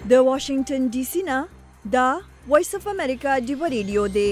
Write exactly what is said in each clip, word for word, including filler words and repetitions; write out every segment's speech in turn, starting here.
د واشنگټن ډي سي نه دا وایس اف امریکا دی ریډیو دی.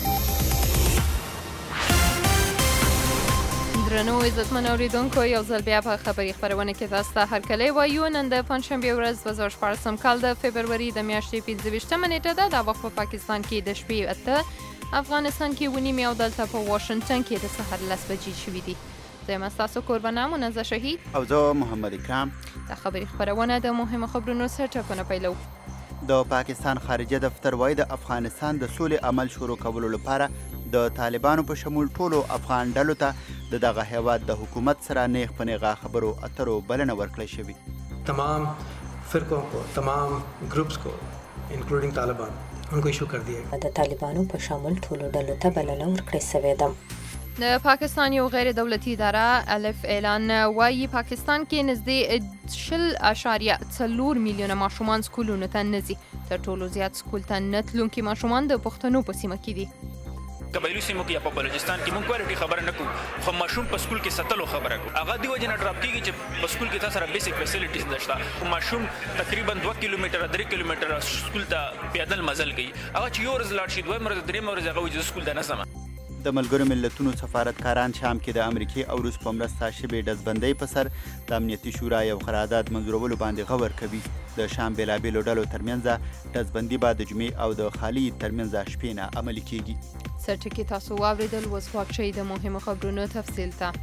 درنو عزتمن اوریدونکو، یو ځل بیا په خبري خپرونه کې تاسو ته هرکلی وایو. نن د پنجشنبې ورځ دوه زره شپاړسم کال د فبروري د میاشتې پنځه ویشتمه نیټه ده. دا وخت په پاکستان کې د شپې اته، افغانستان کې اوه نیمې او دلته په واشنګټن کې د سحر لس بجې شوي دي. زه یم ستاسو کوربانه منزه شهید او زه محمد اکرام. د خبري خپرونه د مهمو خبرونو سرټکونه پیلو. د پاکستان خارجه دفتر وایي د افغانستان د سولې عمل شروع کولو لپاره د طالبانو په شمول ټولو افغان ډلو ته د دغه هیواد د حکومت سره نیغ په نیغه خبرو اترو بلنه ورکړی شوې. تمام فرقوں کو، تمام گروپس کو انکلوډینګ طالبان انکو ایشو کر دیا. د طالبانو په شامل ټولو ډلو ته بلنه ورکړی شوې ده. د پاکستان یو غیر دولتي اداره الف اعلان وایي پاکستان کې نږدې شل اشاریه څلور میلیونه ماشومان سکولونو ته نه ځي. تر ټولو زیات سکول ته نه تلونکي ماشومان د پښتنو په سیمه کې دي. قبایلي سیمو کې یا په بلوچستان کې مونږ کوالټي خبره نه کوو، خو ماشوم په سکول کې ستلو خبره کوو. هغه دی وجه نه ډراپ کېږي چې په سکول کې تاسو سره بیسیک فیسیلیټیز نشته. ماشوم تقریبا دوه کیلومتره درې کیلومتره سکول ته پیادل مزل کوي. هغه چې یو ورځ لاړ شي، دویم ورځ درېیم ورځ هغه وایي سکول ته نه ځم. د ملګرو ملتونو سفارتکاران شام کې د امریکې او روس په مرسته شبې ډزبندۍ په سر د امنیتي شورا یو قرارداد منظورولو باندې غور کوي. د شام بېلابېلو ډلو ترمنځ ډزبندي به د جمعې او د خالي ترمنځ شپې نه عملي کېږي. سرټکي تاسو واورېدل، اوس وخت شئ د مهمو خبرونو تفصیل ته.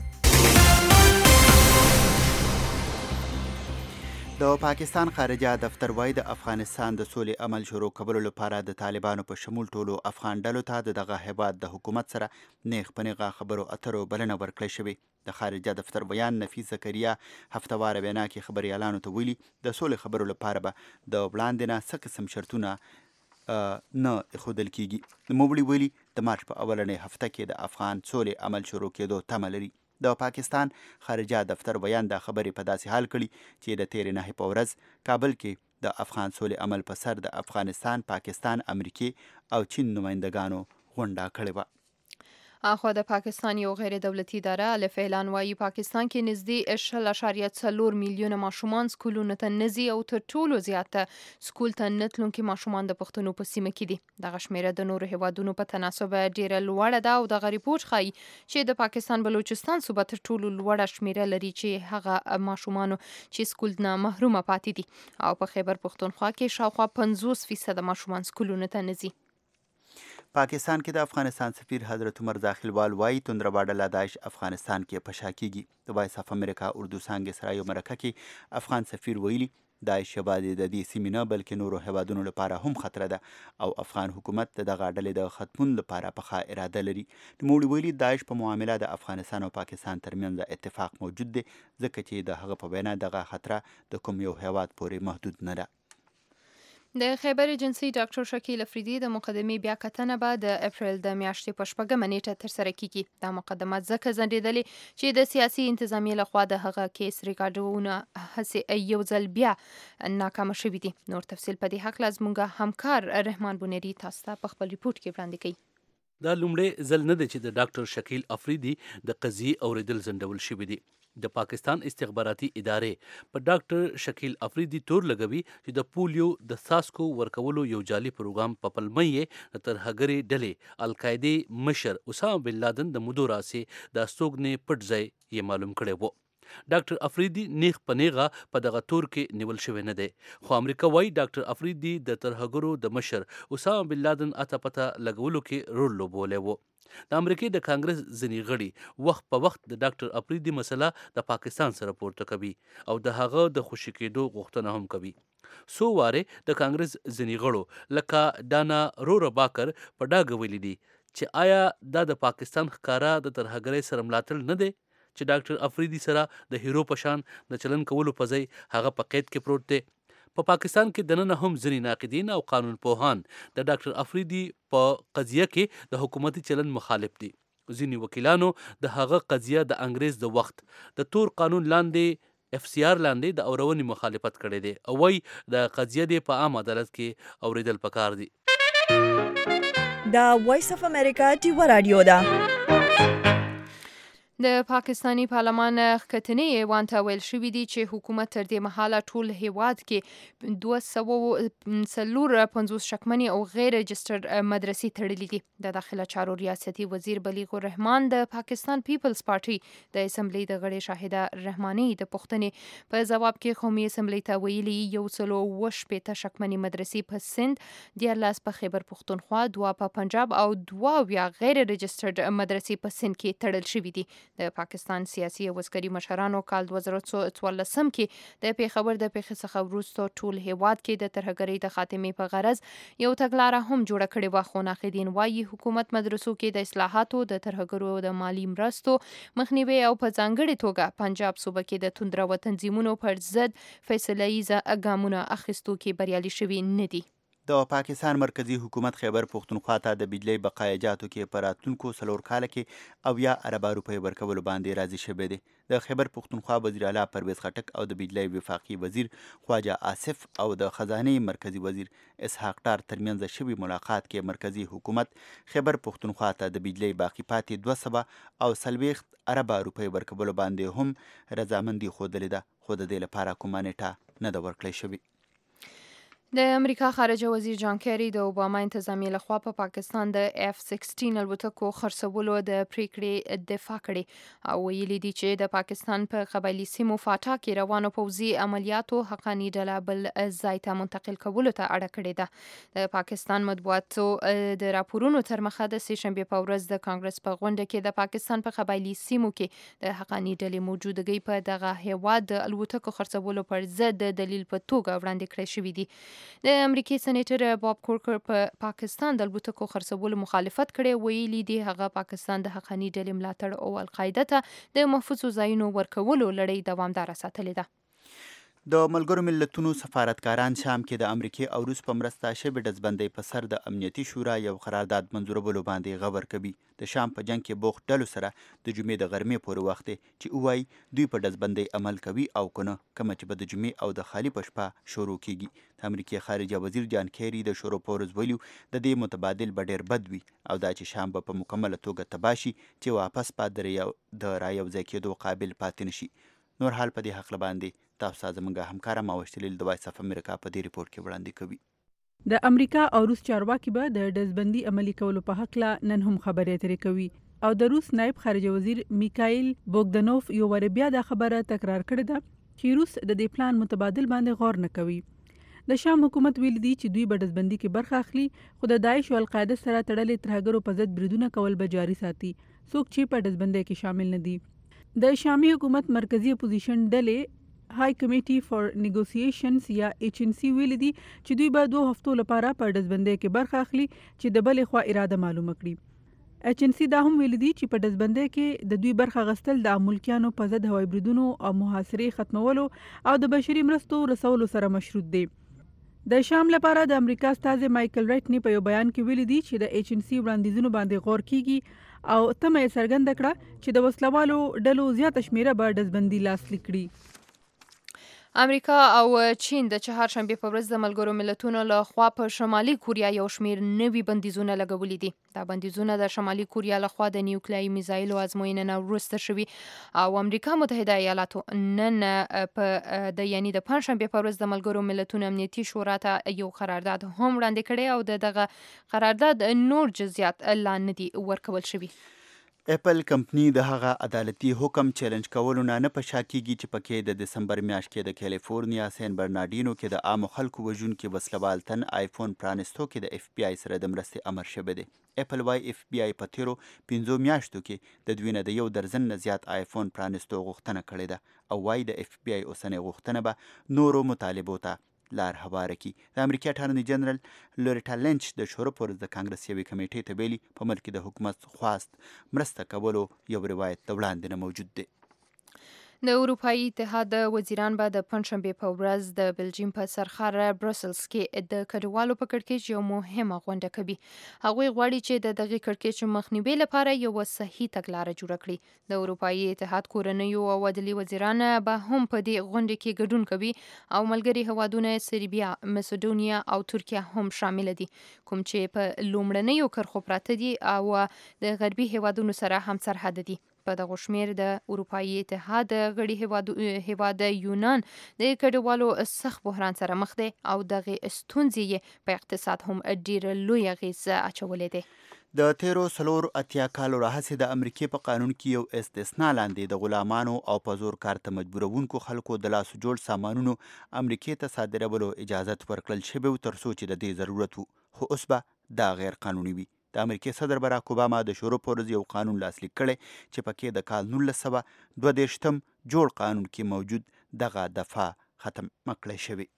د پاکستان خارجه دفتر وایي د افغانستان د سولې عمل شروع کولو لپاره د طالبانو په شمول ټولو افغان ډلو ته د دغه هیواد د حکومت سره نیغ په نیغه خبرو اترو بلنه ورکړی شوې. د خارجه دفتر بیان نفیس زکریا هفتواره وینا کې خبریالانو ته ویلي د سولې خبرو لپاره به د وړاندې نه څه قسم شرطونه نه ایښودل کېږي. نوموړي ویلي د مارچ په اولنۍ هفته کې د افغان سولې عمل شروع کېدو تمه لري. د پاکستان خارجه دفتر بیان دا خبرې په داسې حال کړي چې د تېرې نهې په ورځ کابل کې د افغان سولې عمل په سر د افغانستان، پاکستان، امریکې او چین نمایندګانو غونډه کړې وه. اخوا د پاکستان یو غیر دولتي اداره الف اعلان وایي پاکستان کې نږدې شل اشاریه څلور میلیونه ماشومان سکولونو ته نه ځي او تر ټولو زیاته سکول ته نه تلونکي ماشومان د پښتنو په سیمه کې دي. دغه شمیره د نورو هیوادونو په تناسب ډیره لوړه ده او دغه ریپورټ ښایي چې د پاکستان بلوچستان صوبه تر ټولو لوړه شمیره لري چې هغه ماشومانو چې سکول نه محرومه پاتې دي، او په خیبر پښتونخوا کې شاوخوا پنځوس فیصده ماشومان سکولونو ته نه ځي. پاکستان کې د افغانستان سفیر حضرت عمر داخلوال وایي توندربا ډله داعش افغانستان کې په شا کېږي. د وایس اف امریکا اردو څانګې سره یو مرکه کې افغان سفیر ویلي داعش یوازې د دې سیمې نه بلکې نورو هیوادونو لپاره هم خطر ده او افغان حکومت د دغه ډلې د ختمون لپاره پخه اراده لري. نوموړي ویلي داعش په معامله د افغانستان او پاکستان ترمنځ اتفاق موجود دی، ځکه چې د هغه په وینا دغه خطر د کوم یو هیواد پورې محدود نه ده. د خیبر ایجنسي ډاکټر شکیل افریدي د مقدمې بیا کتنه به د اپریل د میاشتې په شپږمه نیټه ترسره کیږي. دا مقدمه ځکه ځنډېدلې چې د سیاسي انتظامیې لخوا د هغه کیس ریکارډونه هسې یو ځل بیا ناکامه شوي دي. نور تفصیل په دې هکله زموږ همکار رحمان بونیری تاسو ته په خپل ریپورټ کې وړاندې کوي. دا لومړی ځل نه دی چې د ډاکټر شکیل افریدي د قضیې اوریدل ځنډول شوي دي. د پاکستان استخباراتي ادارې په ډاکټر شکیل افریدي تور لګوي چې د پولیو د څاڅکو ورکولو یو جعلي پروګرام په پلمه یې د ترهګرې ډلې القاعدې مشر اسامه بن لادن د مودو راسې د استوګنې پټ ځای یې معلوم کړی و. ډاکټر افریدي نیغ په نیغه په دغه تور کې نیول شوی نه دی، خو امریکا وایي ډاکټر افریدي د ترهګرو د مشر اسامه بن لادن اته پته لګولو کې رول لوبولی و. د امریکې د کانګرس ځینې غړي وخت په وخت د ډاکټر افریدي مسله د پاکستان سره پورته کوي او د هغه د خوشي کېدو غوښتنه هم کوي. څو واره د کانګرس ځینې غړو لکه ډانا رورا باکر په ډاګه ویلي دي چې آیا دا د پاکستان ښکارا د ترهګرۍ سره ملاتړ نه دی چې ډاکټر افریدي سره د هیرو په شان د چلن کولو په ځای هغه په قید کې پروت دی. په پا پاکستان کې دننه هم ځینې ناقدین او قانون پوهان د ډاکټر افریدي په قضیه کې د حکومتي چلن مخالف دي. ځینې وکیلانو د هغه قضیه د انګریز د وخت د تور قانون لاندې اف سی آر لاندې د اورونې مخالفت کړی دی او وایي د قضیه دی په عام عدالت کې اوریدل پکار دي. دا وایس اف امریکا ټي و رادیو ده. د پاکستانی پارلمان ښکتنې ایوان ته ویل شوي دي چې حکومت تر دې مهاله ټول هیواد کې دوه سوه څلور پنځوس شکمنې او غیر رجسټرډ مدرسې تړلې دي. د داخله چارو ریاستي وزیر بلیغ الرحمان د پاکستان پیپلز پارټي د اسمبلی د غړي شاهده رحماني د پوښتنې په جواب کې قومي اسمبلی ته ویلي یو سلو اووه شپېته شکمنې مدرسې په سند، دیارلس په خیبر پښتونخوا، دوه په پنجاب او دوه اویا غیر رجسټرډ مدرسې په سند کې تړل شوي دي. د پاکستان سیاسي او عسکري مشرانو کال دوه زره څوارلسم کې د پیښور د پیښې څخه وروسته ټول هیواد کې د ترهګرۍ د خاتمې په غرض یو تګلاره هم جوړه کړې وه، خو ناقدین وایي حکومت مدرسو کې د اصلاحاتو، د ترهګرو د مالی مرستو مخنیوي او په ځانګړې توګه پنجاب صوبه کې د توندرو تنظیمونو پر ضد فیصله ییزه ګامونه اخیستو کې بریالي شوي نه دي. د پاکستان مرکزی حکومت خیبر پښتونخوا ته د بجلی بقایجاتو کې په راتلونکو څلور کاله کې اویا اربه روپۍ ورکولو باندې راضي شوی دی. د خیبر پښتونخوا وزیر اعلی پرویز خټک او د بجلی وفاقي وزیر خواجه آصف او د خزانه مرکزی وزیر اسحاق ډار ترمنځ شوی ملاقات کې مرکزی حکومت خیبر پښتونخوا ته د بجلی باقی پاتې دوه سوه او څلوېښت اربه روپۍ ورکولو باندې هم رضامندي ښودلې ده، خو د دې لپاره کومه نیټه نه ده ورکړی شوې. د امریکا خارجه وزیر جان کیری د اوباما انتظامیه لخوا په پا پاکستان د اف سیکسټین الوتکو خرڅولو د پریکړې دفاع کړې او ویلي دي چې د پاکستان په پا قبایلي سیمو فاټا کې روانو پوځي عملیاتو حقاني ډله بل ځای ته منتقل کولو ته اړه کړې ده. د پاکستان مطبوعاتو د راپورونو تر مخه د سې شنبې په ورځ د کانګرس په غونډه کې د پاکستان په قبایلي سیمو کې د حقاني ډلې موجودګۍ په دغه هیواد د الوتکو خرڅولو پر ضد د دلیل په توګه وړاندې کړی شوي دي. د امریکای سېنیټر باب کورکر په پا پاکستان د الوتکو خرڅولو مخالفت کړي، ویلي دی هغه پاکستان د حقاني ډلې ملاتړ او القاعده ته د محفوظو ځایونو ورکولو لړۍ دوامداره ساتلې ده. د ملګرو ملتونو سفارتکاران شام کې د امریکای او روس په مرسته شبه ډزبندۍ په سر د امنیتي شورا یو قرارداد منظورولو باندې غور کوي. د شام په جنگ کې بوخت ډلو سره د جمعې د غرمې پورې وخت چې وایي دوی په ډزبندۍ عمل کوي او کنه کومه چې به د جمعې او د خالی په شپه شروع کیږي. د امریکای خارجه وزیر جان کیری د شروع پورز ویلو د دې متبادل به ډیر بد وي او دا چې شام به په مکمله توګه تباشي چې واپس پاتې د رایوځای کېدو قابل پاتې نشي. نور حال په دې حق باندې تاسو زموږ همکاره ماوشتلیل د وایس اف امریکا په دې ریپورت کې وړاندې کوي. د امریکا او روس چارواکي به د ډزبندي عملي کولو په حق لا نن هم خبرې اترې کوي او د روس نائب خارجه وزیر میکایل بوګدنوف یو ور بیا د خبره تکرار کړې ده چې روس د دې پلان متبادل باندې غور نه کوي. د شام حکومت ویل دي چې دوی به ډزبندي کې برخه اخلي، خو د داعش او القاعده سره تړلې ترهګرو په ضد بریدونه کول به جاري ساتي، څوک چې په ډزبندۍ کې شامل نه دي. د شامي حکومت مرکزی اپوزیشن ډلې های کمیټي فار نیګوسییشنز یا ایچ ان سی ویل دي چې دوی به دوه هفتو لپاره په ډزبندۍ کې برخه اخلي چې د بلې خوا اراده معلومه کړي. ایچ ان سی دا هم ویل دي چې په ډزبندۍ کې د دوی برخه غستل د ملکیانو په ضد هوایي بریدونو او محاصرې ختمولو او د بشري مرستو رسولو سره مشروط دي. د شام لپاره د امریکا استازي مایکل ریټنی په یو بیان کې ویلي دي چې د ایچ ان سی وړاندیزونو باندې غور کیږي او تمه یې څرګنده کړه چې د وسلوالو ډلو زیاته شمیره به ډزبندي لاسلیک کړي. امریکا او چین د چهارشنبې په ورځ د ملګرو ملتونو له خوا په شمالي کوریا یو شمیر نوي بندیزونه لګولي دي. دا بندیزونه د شمالي کوریا له خوا د نیوکلیایي میزایلو ازموینې نه وروسته شوي او امریکا متحده ایالاتو نن په د یعنی د پنځشنبې په ورځ د ملګرو ملتونو امنیتي شورا ته یو قرارداد هم وړاندې کړی او د دغه قرارداد نور جزئیات لا نه دي ورکول شوي. اپل کمپنی د هغه عدالتي حکم چیلنج کولو نه نه په شا کیږي چې پکې د دسمبر میاشت کې د کیلیفورنیا سین برنارډینو کې د عامو خلکو وژونکي وسلوال تن آیفون پرانستو کې د اف بی آی سره د مرستې امر شوی دی. اپل وايي اف بی آی په تیرو پنځو میاشتو کې د دوی نه د یو درزن نه زیات آیفون پرانستو غوښتنه کړې ده او وايي د اف بی آی اوسنۍ غوښتنه به نورو مطالبو ته لار هواره کی. د امریکا اټارنی جنرال لوریټا لینچ د شورا پر د کانګرس یوې کمیټې ته ویلي په ملک د حکومت خواست مرسته کولو یو روایت د وړاندې نه موجود دی. د اروپایي اتحاد وزیران به د پنځشنبې په ورځ د بلجیم په سرخار برسلز کې د کډوالو په کړکېچ یو مهمه غونډه کوي. هغوی غواړي چې د دغه کړکېچ مخنیوي لپاره یو صحیح تګلاره جوړه کړي. د اروپایي اتحاد کورنیو او عدلي وزیران به هم په دې غونډه کې ګډون کوي او ملګري هوادونه سربیا، مسیډونیا او ترکیه هم شامل دي، کوم چې په لومړنیو کرښو پراته دي او د غربي هوادونو سره هم سرحد دي. په دغه شمیر د اروپایي اتحاد غړي هیواد هیواد یونان د کډوالو سخت بحران سره مخ دی او دغه ستونزې په اقتصاد هم ډیر لوی اغیز اچولې ده. د تیرو سلور اتیا کالو راهیسې د امریکای په قانون کې یو استثنا لاندې د غلامانو او په زور کار ته مجبورونکو خلکو د لاسو جوړ سامانونو امریکای ته صادرولو اجازت ورکړل شوی و تر څو چې د دې ضرورت و، خو اوس به دا غیر قانوني وي. د امریکای صدر براک اوباما د شروع پر ورځ یو قانون لاسلیک کړی چې پکې د کال نولس سوه دوه دېرشتم جوړ قانون کې موجود دغه دفعه ختم مکړی شوی.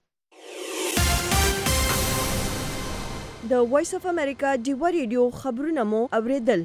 د وایس اف امریکا ډیوه ریډیو خبرونه مو اوریدل.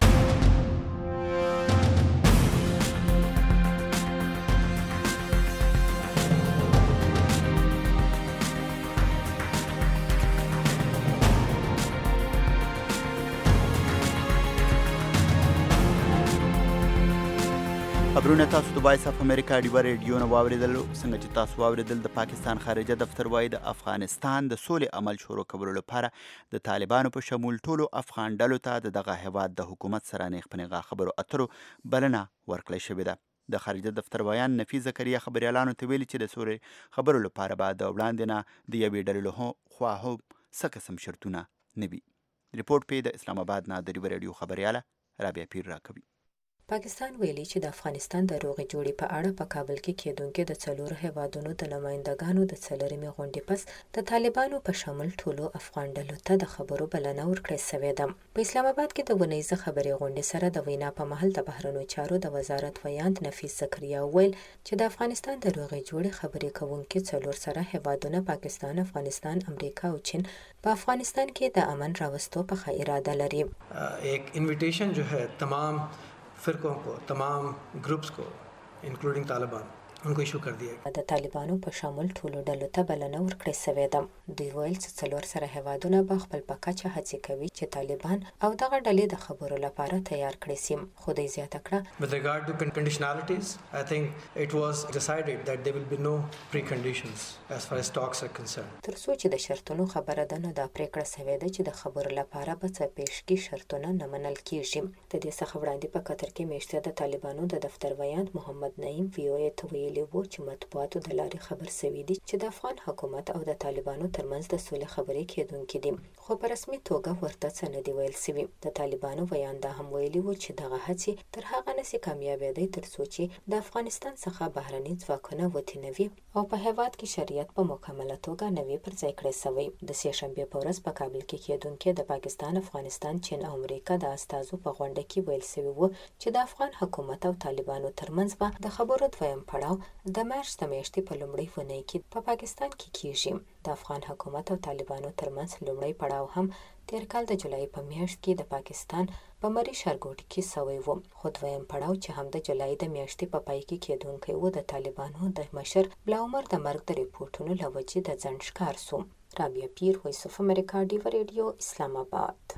خبرونه تاسو د وایس اف امریکا ډیوه ریډیو نه واوریدل. څنګه چې تاسو واوریدل د پاکستان خارجه دفتر وایي د افغانستان د سولې عمل شروع کولو لپاره د طالبانو په شمول ټولو افغان ډلو ته د دغه هیواد د حکومت سره نیغ په نیغه خبرو اترو بلنه ورکړی شوې ده. د خارجه دفتر ویان نفیس زکریا خبریالانو ته ویلي چې د سولې خبرو لپاره به د وړاندې نه د یوې ډلې له خوا هم څه قسم شرطونه نه وي. ریپورټ پې د اسلام آباد نه د ډیوه ریډیو خبریاله رابعه پیر راکوي. پاکستان ویلي چې د افغانستان د روغې جوړې په اړه په کابل کې کېدونکې د څلورو هیوادونو د نمایندګانو د څلورمې غونډې پس د طالبانو په شمول ټولو افغان ډلو ته د خبرو بلنه ورکړې سوې ده. په اسلام آباد کې د ونیزه خبرې غونډې سره د وینا په مهال د بهرنیو چارو د وزارت ویاند نفیس زکریا وویل چې د افغانستان د روغې جوړې خبرې کوونکي څلور سره هیوادونه پاکستان، افغانستان، امریکا او چین په افغانستان کې د امن راوستو په ښه اراده لري. एक इनविटेशन जो है तमाम फिरकों को, तमाम ग्रुप्स को, इंक्लूडिंग तालिबान, उनको इशू कर दिया. د طالبانو په شامل ټولو ډلو ته بلنه ورکړې سوې ده. دوی ویل چې څلور سره هیوادونه به خپل په کچه هڅې کوي چې طالبان او دغه ډلې د خبرو لپاره تیار کړي سي. خو دوی زیاته کړه With regard to conditionalities, I think it was decided that there will be no preconditions as far as talks are concerned. تر څو چې د شرطونو خبره ده نو دا پریکړه سوې ده چې د خبرو لپاره به څه پیشکي شرطونه نه منل کیږي. د دې څخه وړاندې په قطر کې میاشته د طالبانو د دفتر ویاند محمد نعیم وی او ای ته ویلي وو چې مطبوعاتو د لارې خبر سوي دي چې د افغان حکومت او د طالبانو ترمنځ د سولې خبرې کېدونکې دي، خو په رسمي توګه ورته څه نه دي ویل سوي. د طالبانو ویاند هم ویلي وو چې دغه هڅې تر هغه نسي کامیابېدی تر څو چې د افغانستان څخه بهرني ځواکونه وتې نه وي او په هېواد کې شریعت په مکمله توګه نه وي پر ځای کړی سوی. د سې شنبې په ورځ په کابل کې کېدونکې د پاکستان، افغانستان، چین او امریکا د استازو په غونډه کې ویل سوي وو چې د افغان حکومت او طالبانو ترمنځ به د خبرو دویم پړاو د مارچ د میاشتې په لومړۍ اونۍ کې په پاکستان کې کیږي. د افغان حکومت او طالبانو ترمنځ لومړی پړاو هم تیر کال د جولای په میاشت کې د پاکستان په مری ښارګوټي کې سوی و، خو دویم پړاو چې هم د جولای د میاشتې په پای کې کېدونکی و د طالبانو د مشر بلا عمر د مرګ د ریپورټونو له وجې د ځنډ ښکار سو. رابعه پیر، وایس اف امریکا، ډیوه ریډیو، اسلام آباد.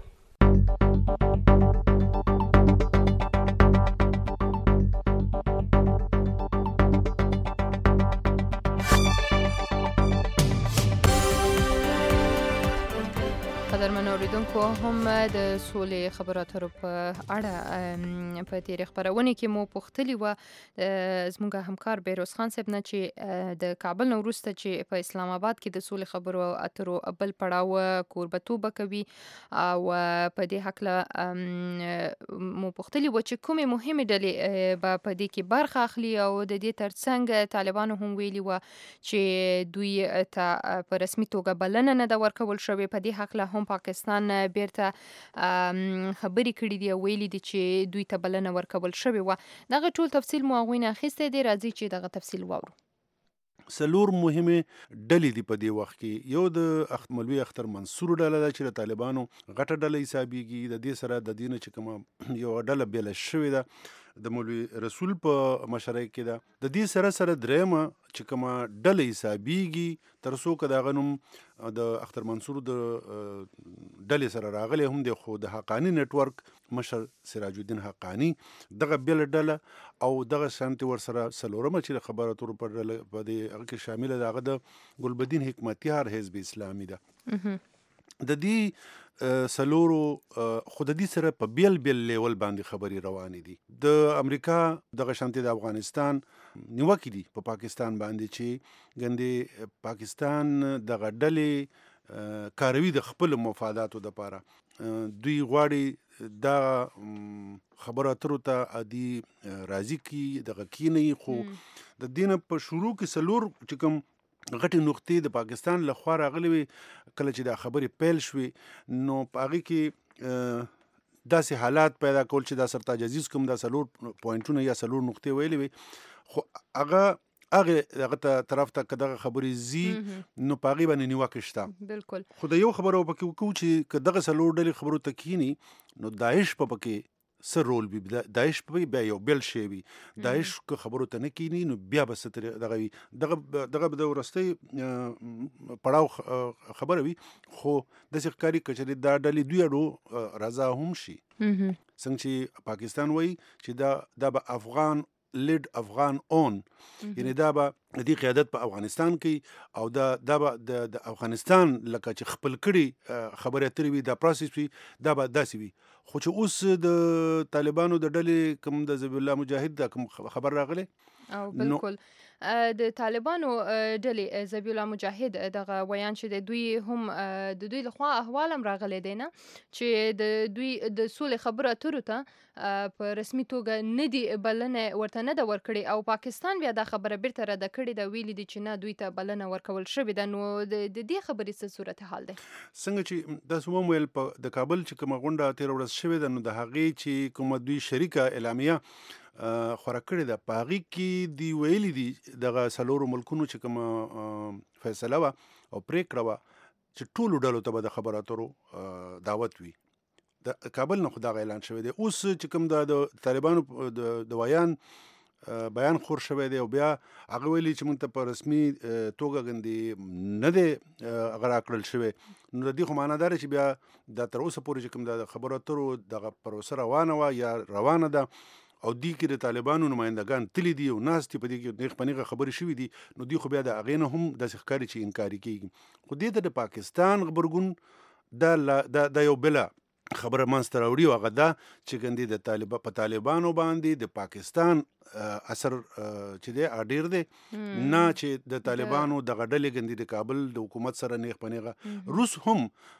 قدرمن اوریدونکو، هم د سولې خبرو اترو په اړه په تیرې خبرونه کې مو پوښتلي وه زموږ همکار بیروز خان صاحب نه چې د کابل نه وروسته چې په اسلام آباد کې د سولې خبرو اترو بل پړاو کوربتوبه کوي او په دې هکله مو پوښتلي وه چې کومې مهمې ډلې به په دې کې برخه اخلي او د دې ترڅنګ طالبانو هم ویلي وه چې دوی ته په رسمي توګه بلنه نه ده ورکول شوې. په دې هکله هم پاکستان بیرته خبرې کړې دي او ویلي دي چې دوی ته بلنه ورکول شوې وه. دغه ټول تفصیل مو هغوی نه اخیستی دی. راځي چې دغه تفصیل واورو. څلور مهمې ډلې دي په دې وخت کې. یو د مولوي اختر منصور ډله ده چې د طالبانو غټه ډله حسابېږي. د دې سره د دې نه چې کومه یوه ډله بېله شوې ده د مولوي رسول په مشرۍ کې ده. د دې سره سره درېیمه چې کومه ډله حسابېږي تر څو که د هغه نوم د اختر منصور د ډلې سره راغلی هم دی، خو د حقاني نیټورک مشر سراج الدین حقاني دغه بېله ډله او دغه شانتې ورسره څلورمه چې خبرو اترو په ډله په دې هغه کې شامله ده هغه د ګلبدین حکمتیار حزب اسلامي ده. د دې سلورو خود دې سره په بیل بیل لیول باندې خبرې روانې دي. د امریکا دغه شانتي د افغانستان نیوکې دي په پاکستان باندې چې ګندې پاکستان دغه ډلې کاروي د خپل مفاداتو لپاره. دوی غواړي دا خبره اترو ته عادي راضي کی دغه کینی خو د دینه په شروع کې سلور چې کوم غټي نقطې د پاکستان له خوا راغلي وي کله چې دا خبرې پیل شوې نو په هغې کې داسې حالات پیدا کول چې دا سرتاج عزیز کوم دا سلور پوینټونه یا سلور نقطې ویلې وي خو هغه هغه هغه ته طرف ته که دغه خبرې ځي نو په هغې باندې نیوکې شته. بالکل. خو د یو خبره پکې وکړو چې که دغه سلور ډلې خبرو ته کینی نو داعش په پکې څه رول وي. داعش په بیا یو بل شی وي. داعش که خبرو ته نه کینی نو بیا به څه طریقه دغه وي دغه دغه د وروستۍ پړاو خبره وي خو داسې ښکاري که چېرې دا ډلې دوی اړو رضا هم شي څنګه چې پاکستان وایي چې دا دا به افغان لید افغان اون یعنی دا به د دې قیادت په افغانستان کې او دا دا به د افغانستان لکه چې خپل کړي خبرې اترې وي دا پروسس وي دا به داسې وي. خو چې اوس د طالبانو د ډلې کوم د ذبیح الله مجاهد دا کوم خبر راغلی او بالکل د طالبانو ډلې ذبیح الله مجاهد دغه ویان چې د دوی هم د دوی لخوا احوال هم راغلی دی نه چې د دوی د سولې خبرو اترو ته په رسمي توګه نه دی بلنه ورته نه ده ورکړې او پاکستان بیا دا خبره بیرته رده کړې ده ویلي دي چې نه دوی ته بلنه ورکول شوې ده. نو د دې خبرې څه صورتحال دی؟ څنګه چې داسې وویل په د کابل چې کومه غونډه تېره ورځ شوې ده نو د هغې چې کومه دوی شریکه اعلامیه خوره کړې ده په هغې کې دوی ویلي دي دغه څلورو ملکونو چې کومه فیصله وه او پرېکړه وه چې ټولو ډلو ته به د خبرو اترو دعوت وي. د کابل نه خو دغه اعلان شوی دی. اوس چې کوم د طالبانو د ویان بیان خور شوی دی او بیا هغه ویلي چې موږ ته په رسمي توګه ګندې نه دی هغه راکړل شوی نو د دې خو معنا دا ده چې بیا دا تر اوسه پورې چې کوم د خبرو اترو دغه پروسه روانه وه یا روانه ده او دې کې د طالبانو نمایندګان تللی دي او ناست دي په دې کې نیغ په نیغه خبرې شوي دي نو دوی خو بیا د هغې نه هم داسې ښکاري چې انکاري کېږي. خو دې ته د پاکستان غبرګون دا دا یو بله خبره منځته راوړي او هغه دا چې ګندې د طالب په طالبانو باندې د پاکستان اثر چې دی ډېر دی نه چې د طالبانو دغه ډلې ګندې د کابل د حکومت سره نیغ په نیغه روس هم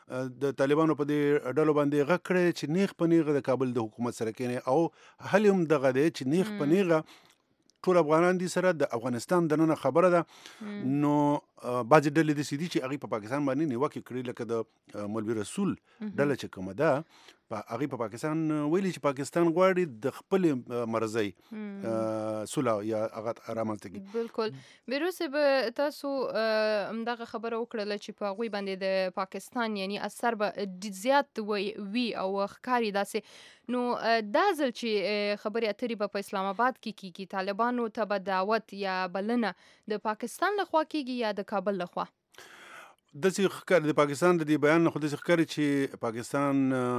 د طالبانو په دې ډلو باندې غږ کړی چې نیغ په نیغه د کابل د حکومت سره کینی او حل هم دغه دی چې نیغ په نیغه ټول افغانان دي سره د افغانستان دننه خبره ده نو بعضې ډلې داسې دي چې هغوی په پاکستان باندې نیوکې کړي لکه د مولوي رسول ډله چې کومه ده هغوی په پاکستان ویلي چې پاکستان غواړي د خپلې مرضۍ صلح یا هغه رامنځته کړي. بالکل. بیروس به تاسو همدغه خبره وکړله چې په هغوی باندې د پاکستان یعنی اثر به زیات وي او ښکاري داسې نو دا ځل چې خبرې اترې به په اسلام آباد کې کېږي طالبانو ته به دعوت یا بلنه د پاکستان لخوا کېږي یا د کابل لخوا؟ داسې ښکاري د پاکستان د دې بیان نه خو داسې ښکاري چې پاکستان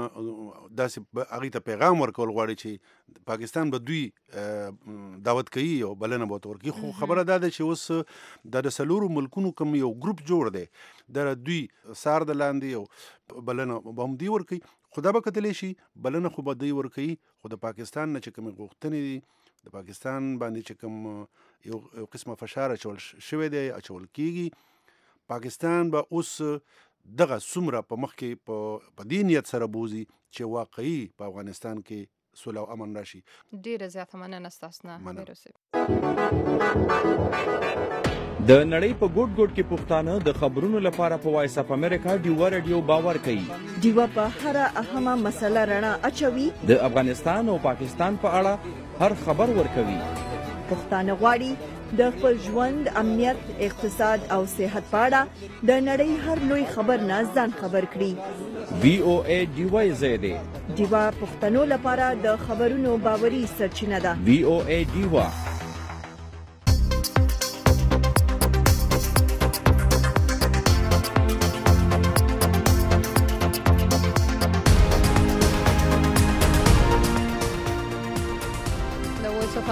داسې هغوی ته پیغام ورکول غواړي چې پاکستان به دوی دعوت کوي او بلنه به ورته ورکوي. خو خبره دا ده چې اوس دا د څلورو ملکونو کوم یو ګروپ جوړ دی دا دوی سار د لاندې او بلنه به هم دوی ورکوي خو دا به کتلی شي بلنه خو به دوی ورکوي خو د پاکستان نه چې کومې غوښتنې دي د پاکستان باندې چې کوم یو قسمه فشار اچول شوی دی اچول کېږي پاکستان به اوس دغه څومره په مخ کې په دې نیت سره بوزي چې واقعي په افغانستان کې صلح او امن راشي. ډېره زیاته مننه ستاسو نه د نړۍ په ګوټ ګوټ کې پښتانه د خبرونو لپاره په وایس اف امریکا ډیوا رادیو باور کوي. ډیوا په هر اهمه مسله رڼا اچوي. د افغانستان او پاکستان په اړه هر خبر ورکوي. پښتانه غواړي د خپل ژوند امنیت اقتصاد او صحت په اړه د نړۍ هر لوی خبر نه ځان خبر کړي. وی او ای ډیوا زیاده ډیوا پښتنو لپاره د خبرونو باوري سرچینه ده. وی او ای ډیوا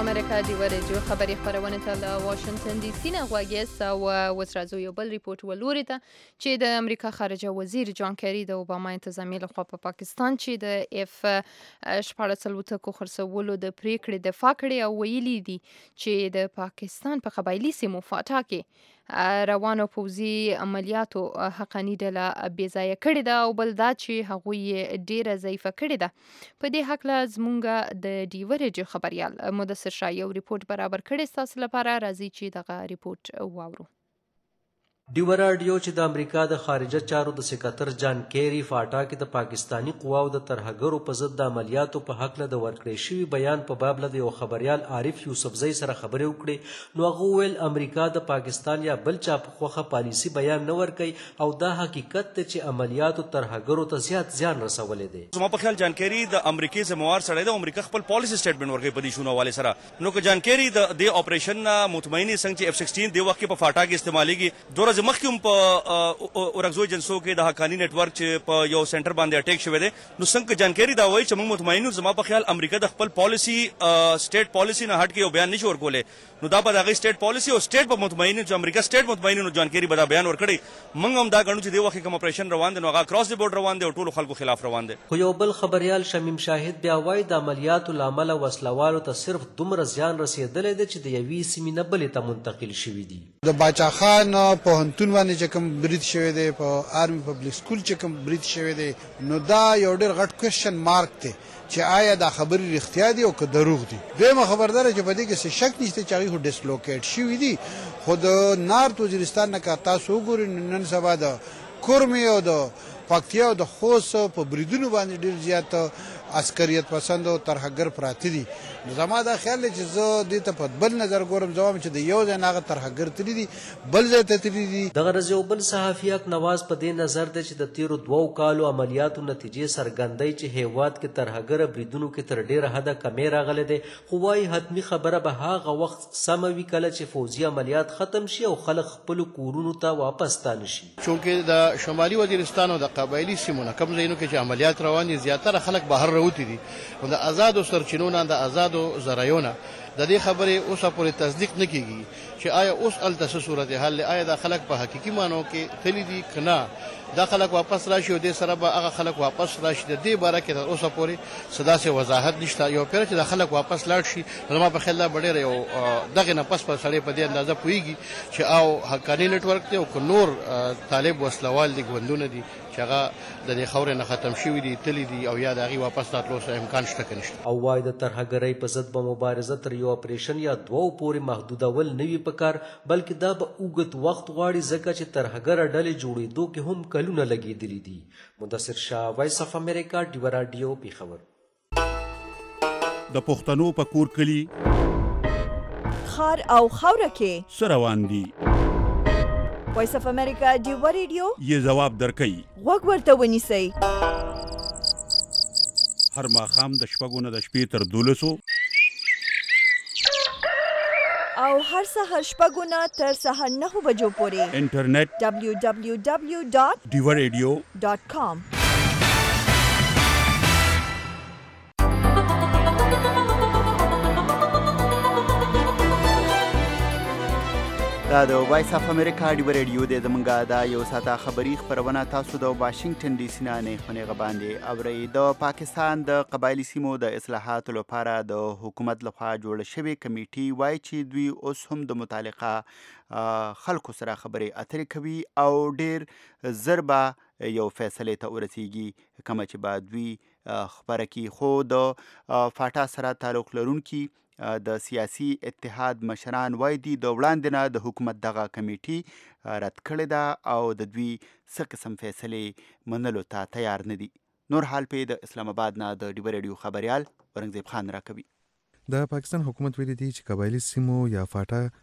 امریکا د ورجو خبري خبرونه ته له واشنگټن ډي سي نه غواګیس او اوس راځو یو بل ریپورت ولوري ته چې د امریکا خارجه وزیر جان کری د اوباما انتظامی لخوا په پاکستان چې د اف شپاړس څلوېښت خرڅولو د پریکړې دفاع کړې او ویلي دي چې د پاکستان په قبایلی سیمو فاټا کې روانو پوځي عملیاتو حقانی ډله بې ځایه کړې ده او بل دا چې هغوی ډیره ضعیفه کړې ده. په دې هکله زمونږ د ډیورج خبريال مدثر شاه یو ریپورت برابر کړی ستاسو لپاره، راځي چې دغه ریپورت واورو. ډیو راډیو چې د امریکا د خارجه چارو د سکرټر جان کیری فاټا کې د پاکستانی قواو د ترهګرو په ضد د عملیاتو په حق له د ورکړې شوی بیان په باب له یو خبريال عارف یوسفزئی سره خبرې وکړي، نو هغه ویل امریکا د پاکستان یا بل چا په خوخه پالیسی بیان نه ورکوي او دا حقیقت ته چې عملیاتو ترهګرو ته زیات زیان رسولې دي. زما په خیال جان کیری د امریکای زموار سره د امریکا خپل پالیسی سټیټمنټ ورکوي په دې شونو حواله سره، نو که جان کیری د دې اپریشن مطمئنی څنګه چې اف سیکسټین د وخت په فاټا کې استعمالېږي، دوره مخکې په اورګزو جنسو کې د حقانی نت ورک چې په یو سنټر باندې اٹیک شوی دی، نو څنګه جانکاری دا وایي چې موږ مطمئن یو. زما په خیال امریکا د خپل پالیسی سټیټ پالیسی نه هټ کې یو بیان نشي ورکولې، نو دا به د هغې سټیټ پالیسی او سټیټ په مطمئن چې امریکا سټیټ مطمئن نو جانکاری به دا بیان ورکړي. موږ هم دا ګڼو چې د وخت کوم اپریشن روان دی نو هغه کراس دی بورډ روان دی او ټولو خلکو خلاف روان دی. خو یو بل خبريال شمیم شاهد بیا وایي د عملیاتو لامل وسلوالو ته صرف دومره زیان رسیدلی دی چې د یوې سیمې نه بلې ته منتقل شوي دي. د باچا خان پوهنتون باندې چې کوم برید شوی دی په آرمی پبلک سکول چې کوم برید شوی دی، نو دا یو ډېر غټ کوېشن مارک دی چې آیا دا خبرې رښتیا دي او که دروغ دي. دویمه خبردار چې په دې کې څه شک نشته چې هغوی خو ډسلوکیټ شوي دي، خو د نارت وزیرستان نه که تاسو وګورئ نن سبا د کورمې او د پکتیا او د خوست په بریدونو باندې ډېر زیات عسکریت پسند او ترهګر پراته دي. نو زما دا خیال دی چې زه دې ته په بل نظر ګورم، زه وایم چې د یو ځای نه هغه ترهګر تللي دي بل ځای ته تللي دي. دغه ورځ یو بل صحافي حق نواز په دې نظر دی چې د تیرو دوو کالو عملیاتو نتیجې څرګندوي چې هیواد کې ترهګره بریدونو کې تر ډېره حده کمې راغلی دی، خو وایي حتمي خبره به هغه وخت سمه وي کله چې فوزي عملیات ختم شي او خلک خپلو کورونو ته واپس ستانه شي. چونکې د شمالي وزیرستان او د قبایلي سیمو نه کوم ځایونو کې چې عملیات روان دي زیاتره خلک بهر راوتي دي، او د آزادو سرچینو نه د آزادو ذرایعو نه د دې خبرې اوسه پورې تصدیق نه کیږي چې آیا اوس هلته څه صورتحال دی، آیا دا خلک په حقیقي معنو کې تللي دي که نه، دا خلک واپس راشي او دې سره به هغه خلک واپس راشي. د دې باره کې تر اوسه پورې څه داسې وضاحت نشته. یو پیره چې دا خلک واپس لاړ شي زما په خیال دا به ډېره یو دغې نه پس به سړی په دې اندازه پوهېږي چې او حقاني نیټورک دی او که نور طالب وسلوال دي ګوندونه دي چې هغه د دې خاورې نه ختم شوي دي تللي دي او یا د هغې واپس راتلو څه امکان شته که نشته. او وایي د ترهګرۍ په ضد به مبارزه تر یو اپریشن یا دوو پورې محدودول نه وي پکار، بلکې دا به اوږد وخت غواړي ځکه چې ترهګره ډلې جوړېدو کې هم کلونه لګېدلي دي. مدثر شاه، وایس اف امریکا، ډیو راډیو، پېښور. د پښتنو په کور کلي خار او خاوره کې څه روان دي؟ وایس اف امریکا ډیو راډیو یې ځواب درکوي. غوږ ورته ونیسئ. هر ماښام د شپږو نه د شپې تر دولسو او هر سهار شپږو نه تر سهار نهو بجو پورې انټرنیټ ډبلیو ډبلیو ډبلیو ډاټ ډیو راډیو ډاټ کام. دا د وایس اف امریکا ډیو راډیو دی. زمونږ دا یو ساعته خبري خپرونه تاسو د واشنگټن ډي سي نه نیغ باندې اورئ. د پاکستان د قبایلي سیمو د اصلاحاتو لپاره د حکومت لخوا جوړه شوې کمیټې وایي چې دوی اوس هم د متعلقه خلکو سره خبرې اترې کوي او ډېر زر به یو فیصلې ته ورسیږي کومه چې به دوی خبره کړي. خو د فاټا سره تعلق لرونکي د سیاسي اتحاد مشران وایي دي د وړاندې نه د حکومت دغه کمیټې رد کړې ده او د دوی څه قسم فیصلې منلو ته تیار نه دي. نور حال پې د اسلام آباد نه د ډیو راډیو خبريال اورنګزیب خان راکوي. د پاکستان حکومت ویلي دی چې قبایلي سیمو یا فاټا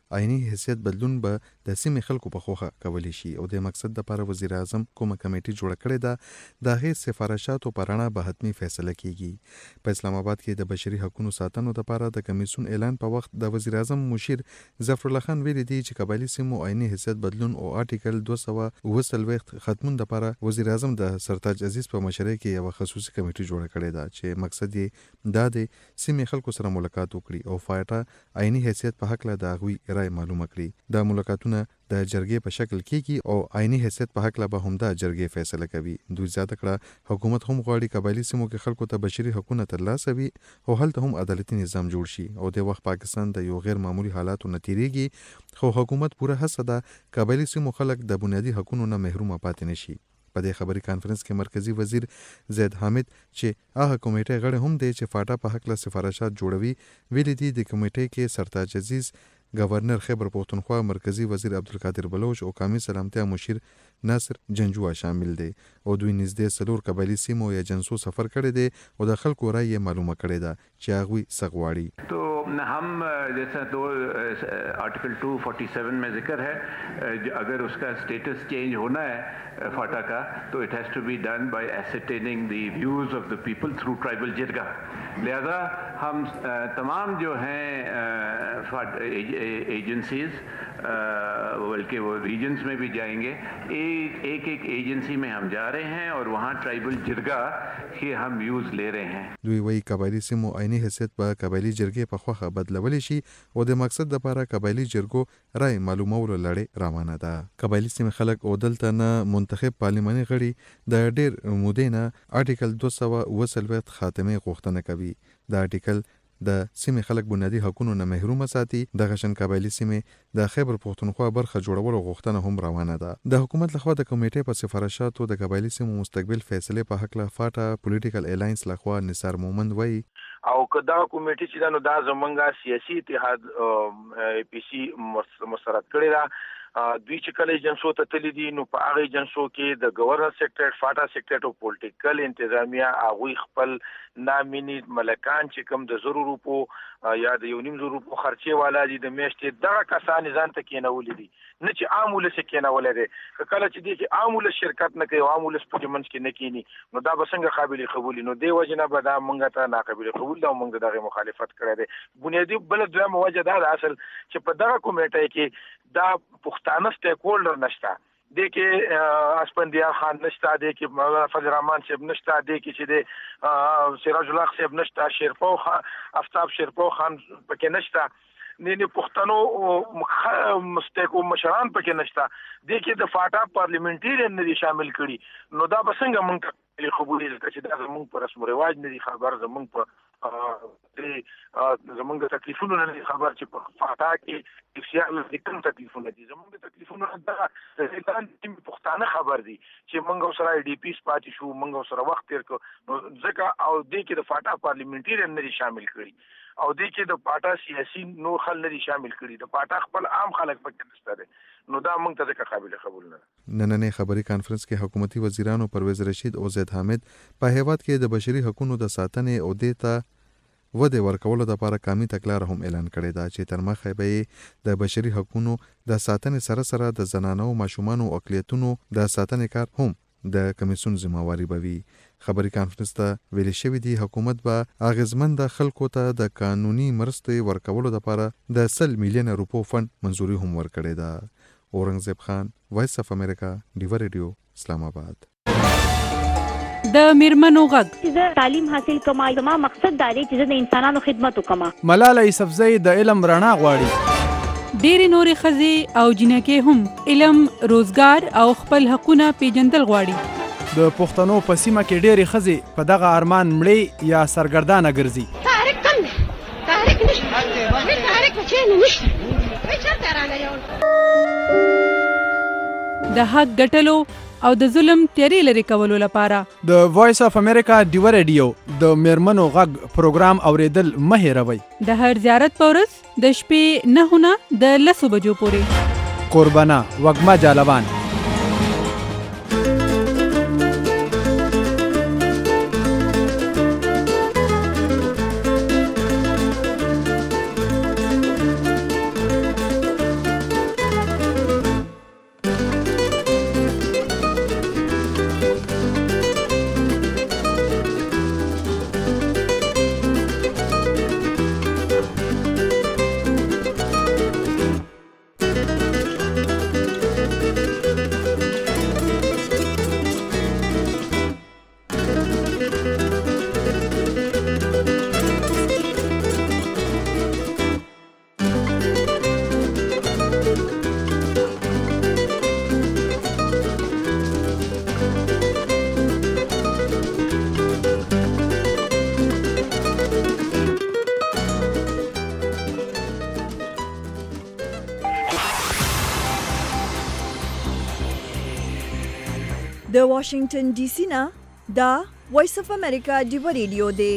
آئینی حیثیت بدلون به د سیمې خلکو په خوخه کولی شي او د مقصد لپاره وزیر اعظم کومه کمیټه جوړه کړې ده د هغې سفارشاتو په رڼا به حتمي فیصله کیږي. په اسلام آباد کې د بشري حقوقو ساتنو لپاره د کمیسیون اعلان په وخت د وزیر اعظم مشیر ظفر الله خان ویلي دی چې قبایلي سیمو آئینی حیثیت بدلون او آرټیکل دوه سوه اوه څلوېښت ختمون لپاره وزیر اعظم د سرتاج عزیز په مشرۍ کې یوه خصوصي کمیټه جوړه کړې ده چې مقصد یې دا دی سیمې خلکو سره ملاقات وکړي او فاټا آئینی حیثیت په هکله د هغوی رای معلومه کړي. دا ملاقاتونه د جرګې په شکل کېږي او آئینی حیثیت په هکله به همدا جرګې فیصله کوي. دوی زیاته کړه حکومت هم غواړي قبایلي سیمو کې خلکو ته بشري حقونه ترلاسه وي او هلته هم عدالتي نظام جوړ شي او د وخت پاکستان د یو غیر معمولي حالاتو نه تیریږي خو حکومت پوره هڅه ده قبایلي سیمو خلک د بنیادي حقونو نه محرومه پاتې نشي. په دې خبري کانفرنس کې مرکزی وزیر زید حامد چې هغه کمیټه غړی هم دی چې فاټا په حق له سفارشات جوړوي ویلي دي د کمیټې کې سرتاج عزیز، گورنر خیبر پختونخوا، مرکزی وزیر عبدالقادر بلوچ او قومي سلامتیا مشیر ناصر جنجوا شامل دي او دوی نږدې څلور قبایلي سیمو یا جنسو سفر کړی دی او د خلکو رای یې معلومه کړې ده چې هغوی څه غواړي. تو हम जैसा तो आर्टिकल टू फोर्टी सेवन में जिक्र है अगर उसका स्टेटस चेंज होना है फाटा का तो it has to be done by ascertaining the views of the people through tribal jirga. लिहाजा हम तमाम जो हैं एजेंसीज बल्कि वो रीजन्स में भी जाएंगे, एक एक एक एजेंसी में हम जा रहे हैं और वहाँ ट्राइबल जिरगा के हम व्यूज़ ले रहे हैं. دوی وایي قبایلي سیمو عیني حیثیت په قبایلي جرګې په خوښه بدلولی شي او د مقصد لپاره قبایلي جرګو رای معلومولو لړۍ روانه ده. قبایلي سیمې خلک او دلته نه منتخب پارلماني غړي د ډېر مودې نه آرټیکل دوه سوه اوه څلوېښت خاتمې غوښتنه کوي. دا آرټیکل د سیمې خلک بنیادي حقونو نه محرومه ساتي. دغه شان قبایلي سیمې د خیبر پختونخوا برخه جوړولو غوښتنه هم روانه ده. د حکومت لخوا د کمیټې په سفارشاتو د قبایلي سیمو مستقبل فیصلې په هکله فاټا پولیټیکل الاینس لخوا نثار مومند وایي او که دا کمیټه چې دا نو دا زمونږه سیاسي اتحاد ای پی سی مسرت کړی ده. دوی چې کله ایجنسو ته تللی دي نو په هغه ایجنسو کې د گورنر سیکریټریټ، فاټا سیکریټریټ او پولیټیکل انتظامیه هغوی خپل نامینی ملکان چې کوم د زرو روپو یا د یو نیم زرو روپو خرچې والا دي د میاشتې دغه کسان ځان ته کېنولي دي، نه چې عام ولس یې کېنولی دی. که کله چې دی چې عام ولس شرکت نه کوي او عام ولس په دې منځ کې نه کېني نو دا به څنګه قابل قبول وي؟ نو دې وجې نه به دا موږ ته ناقابل قبول ده او موږ د دغې مخالفت کړی دی. بنیادي بله دویمه وجه دا ده اصل چې په دغه کمیټه کې دا پښتانه سټیک هولډر نشته. دې کې اسپندیار خان نشته، دې کې مولانا فضل الرحمن صاحب نشته، دې کې چې د سراج الله صاحب نشته، شیرپو خان آفتاب شیرپو خان پکې نشته، نه نه پښتنو مستحق مشران پکې نشته، دې کې د فاټا پارلیمنټریان نه دي شامل کړي. نو دا به څنګه موږ ته قبولي ځکه چې دا زموږ په رسم و رواج نه دي خبر، زموږ په زموږ د تکلیفونو نه دي خبر چې په فاټا کې افسیال د کوم تکلیفونه دي. زموږ د تکلیفونو نه دا د پښتانه خبر دي چې موږ سره ډي پی پاتې شو، موږ سره وخت تیر کړو. نو ځکه او دې کې د فاټا پارلیمنټریان نه دي شامل کړي او دې کې د پاټا سیاسي نور خل نه دي شامل کړي، د پاټا خپل عام خلک پکې نشته دي. نو دا موږ ته ځکه قابل قبول نه ده. نننې خبري کانفرنس کې حکومتي وزیرانو پرویز رشید او زید حامد په هیواد کې د بشري حقوقو د ساتنې او د ته ودې ورکولو لپاره قامي تګلاره هم اعلان کړې ده چې تر مخه به د بشري حقوقو د ساتنې سره سره د زنانو او ماشومانو او اقلیتونو د ساتنې کار هم د کمیسیون ذمہواری به وي. خبري کانفرنس ته ویل شوی دی حکومت به اغیزمند خلکو ته د قانوني مرستې ورکولو لپاره د سل میلیون روپو فند منزوري هم ورکړې ده. اورنګزیب خان، وایس اف امریکا، ډیو ریډیو، اسلام آباد. د میرمنو غږ زه تعلیم حاصل کوم، زما مقصد دا دی چې زه د انسانانو خدمت وکم. ملاله یوسفزۍ د علم رڼا غواړي. ډېرې نورې ښځې او جنکې هم علم، روزګار او خپل حقونه پیژندل غواړي. د پښتنو په سیمه کې ډېرې ښځې په دغه ارمان مړې یا سرګردانه ګرځي. تحریک کم دی، تحریک نشته، هېڅ تحریک په چین نشته، هېڅ چېرته رانه یو د حق ګټلو او د ظلم تیارې لرې کولو لپاره د وایس اف امریکا ډیو ریډیو د میرمنو غږ پروګرام اوریدل مه هېروئ. د هر زیارت په ورځ د شپې نهو نه د لسو بجو پورې. قربانه وږمه جالبان. د واشنگټن ډي سي نه دا وایس اف امریکا ډیو ریډیو دی.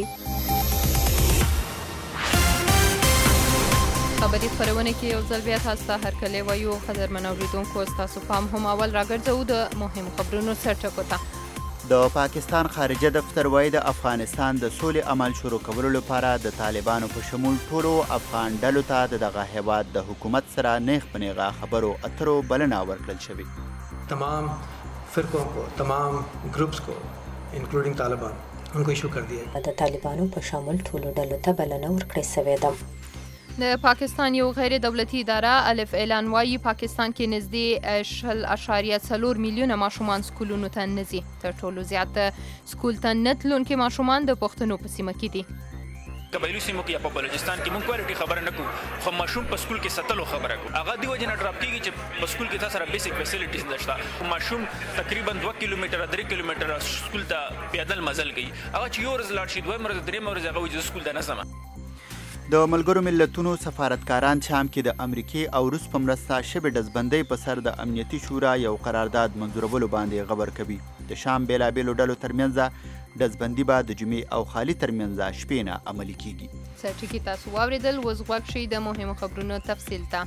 خبري خبرونه کې یو ځل بیا تاسو ته هرکلی وایو. قدرمن اوریدونکو ستاسو پام هم اول راګرځو د مهمو خبرونو سرټکو ته. د پاکستان خارجه دفتر وایي د افغانستان د سولې عمل شروع کولو لپاره د طالبانو په شمول ټولو افغان ډلو ته د دغه هیواد د حکومت سره نیغ په نیغه خبرو اترو بلنه ورکړل شوې. تمام فرقوں کو تمام گروپس کو انکلوډینګ طالبان ان کو ایشو کر دیا. د طالبانو په شامل ټولو ډلو ته بلنه ورکړې شوې ده. د پاکستان یو غیر دولتي اداره الف اعلان وایي پاکستان کې نږدې شل اعشاریه څلور میلیونه ماشومان سکولونو ته نه ځي. تر ټولو زیات سکول ته نه تلونکي ماشومان د پښتنو په سیمه کې دي. قبایلي سیمو کې یا په بلوچستان کې مونږ کوالټي خبره نه کوو، خو ماشوم په سکول کې ساتلو خبره کوو. هغه دی وجه نه ډراپ کېږي چې په سکول کې تاسو سره بیسیک فیسیلیټیز نشته. ماشوم تقریبا دوه کیلومتره درې کیلومتره سکول ته پیدل مزل کوي. هغه چې یو ورځ لاړ شي دوه ورځې درې ورځې هغه وایي سکول ته نه ځم. د ملګرو ملتونو سفارتکاران شام کې د امریکای او روس په مرسته شبه ډزبندۍ په سر د امنیتي شورا یو قرارداد منظورولو باندې خبر کوي. د شام بیلابیلو ډلو ترمنځ ډزبندي به د جمعې او خالي ترمنځ شپې نه عملي کیږي. سرټکی تاسو واوریدل. اوس غوږ شئ د مهمو خبرونو تفصیل ته.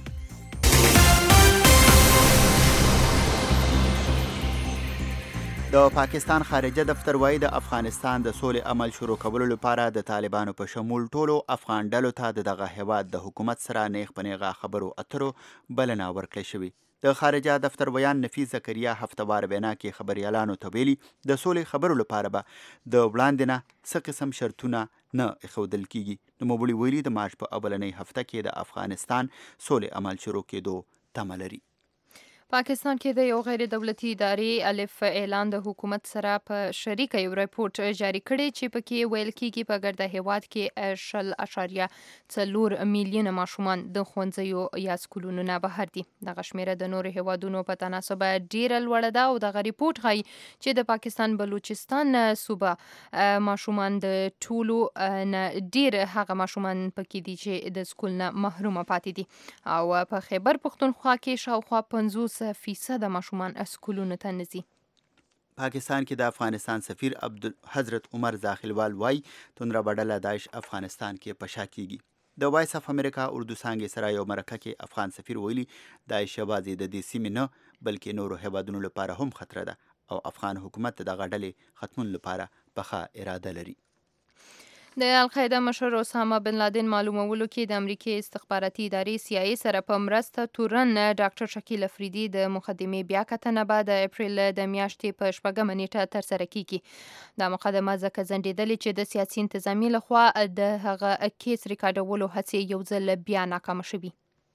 د پاکستان خارجه دفتر وایي د افغانستان د سولې عمل شروع کولو لپاره د طالبانو په شمول ټولو افغان ډلو ته د دغه هیواد د حکومت سره نیغ په نیغه خبرو اترو بلنه ورکړې شوې. د خارجه دفتر ویان نفیس زکریا هفتوار وینا کې خبريالانو ته ویلي د سولې خبرو لپاره به د وړاندې نه څه قسم شرطونه نه ایښودل کیږي. نوموړي ویلي د مارچ په اولنۍ هفته کې د افغانستان سولې عمل شروع کېدو تمه لري. پاکستان کې د یو غیر دولتي ادارې الف اعلان د حکومت سره په شریکه یو راپورټ جاری کړی چې پکې ویل کېږي په ګرده هیواد کې شل اعشاریه څلور میلیونه ماشومان د ښوونځیو یا سکولونو نه بهر دي. دغه شمیره د نورو هیوادونو په تناسب ډیره لوړه ده او دغه ریپورټ ښایي چې د پاکستان بلوچستان صوبه ماشومان د ټولو نه ډیر هغه ماشومان پکې دي چې د سکول نه محرومه پاتې دي او په خیبر پښتونخوا کې شاوخوا پنځوس فیصد ماشومان اسکولونو ته نه ځي. پاکستان کې د افغانستان سفیر عبدالحضرت عمر زاخلوال وایي توندره بدله داعش افغانستان کې پشا کیږي. د وایس اف امریکا اردو څانګې سره یو مرکه کې افغان سفیر ویلي داعش یوازې د دې سیمې نه بلکې نورو هیوادونو لپاره هم خطر ده او افغان حکومت د دغه ډلې ختمون لپاره پخه اراده لري. د القاعده مشر اسامه بن لادن معلومولو کې د امریکای استخباراتي ادارې سی آی ای سره په مرسته تورن ډاکټر شکیل افریدي د مقدمې بیا کتنه به د اپریل د میاشتې په شپږمه نیټه ترسره کیږي. دا مقدمه ځکه ځنډېدلې چې د سیاسي انتظامیې لخوا د هغه کیس ریکارډولو هڅې یو ځل بیا ناکامه شوي.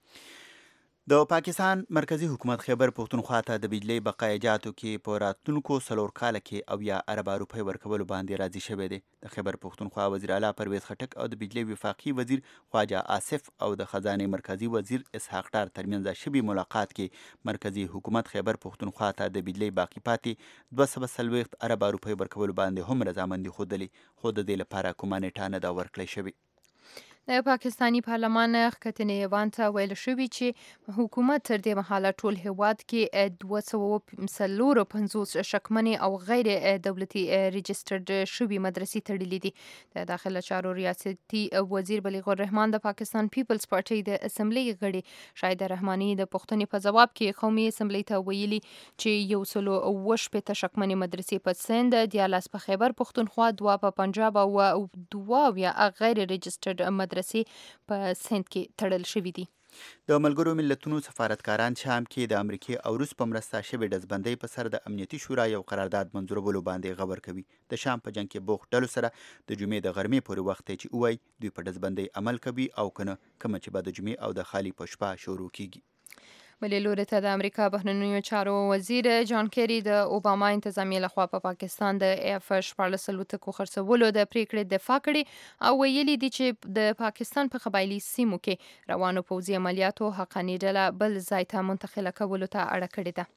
د پاکستان مرکزی حکومت خیبر پښتونخوا ته د بجلی بقایجاتو کې په راتلونکو څلور کاله کې اویا اربه روپۍ ورکولو باندې راضي شوی دی. د خیبر پښتونخوا وزیر اعلی پرویز خټک او د بجلی وفاقي وزیر خواجه آصف او د خزانه مرکزی وزیر اسحاق ډار ترمنځ شوي ملاقات کې مرکزی حکومت خیبر پښتونخوا ته د بجلی باقی پاتې دوه سوه څلوېښت اربه روپۍ ورکولو باندې هم رضامندي ښودلې، خو د دې لپاره کومه نیټه نه ده ورکړی شوې. د پاکستاني پارلمان ښکتنې ایوان ته ویل شوي چې حکومت تر دې مهاله ټول هیواد کې دوه سوه څلور پنځوس شکمنې او غیر دولتي رجسټرډ شوي مدرسې تړلې دي. د داخله چارو ریاستي وزیر بلیغ الرحمن د پاکستان پیپلز پارټۍ د اسمبلی غړي شاهد رحماني د پوښتنې په ځواب کې قومي اسمبلی ته ویلي چې یو سلو اوه شپېته شکمنې مدرسې په سند، دیارلس په خیبر پښتونخوا، دوه په پنجاب او دوه اویا غیر رجسټرډ مدرسې په سند کې تړل شوي دي. د ملګرو ملتونو سفارتکاران شام کې د امریکای او روس په مرسته شوې ډزبندۍ په سر د امنیتي شورا یو قرارداد منظورولو باندې خبر کوي. د شام په جنگ کې بوخت ډلو سره د جمعې د غرمې پورې وخت چې وای دوی په ډزبندۍ عمل کوي او کنه کوم چې به د جمعې او د خالی په شپه شروع کیږي. بلې لوري ته د امریکا بهرنیو چارو وزیر جان کیری د اوباما انتظامیې لخوا په پاکستان د اف شپاړلس الوتکو خرڅولو د پریکړې دفاع کړې او ویلي دي چې د پاکستان په قبایلي سیمو کې روانو پوځي عملیاتو حقاني ډله بل ځای ته منتقله کولو ته اړه کړې ده.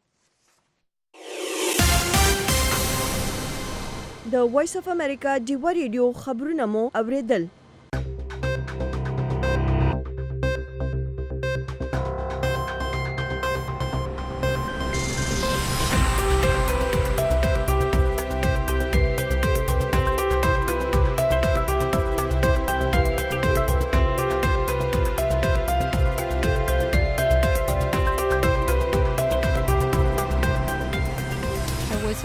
د وایس اف امریکا ډیو ریډیو خبرونه مو اوریدل.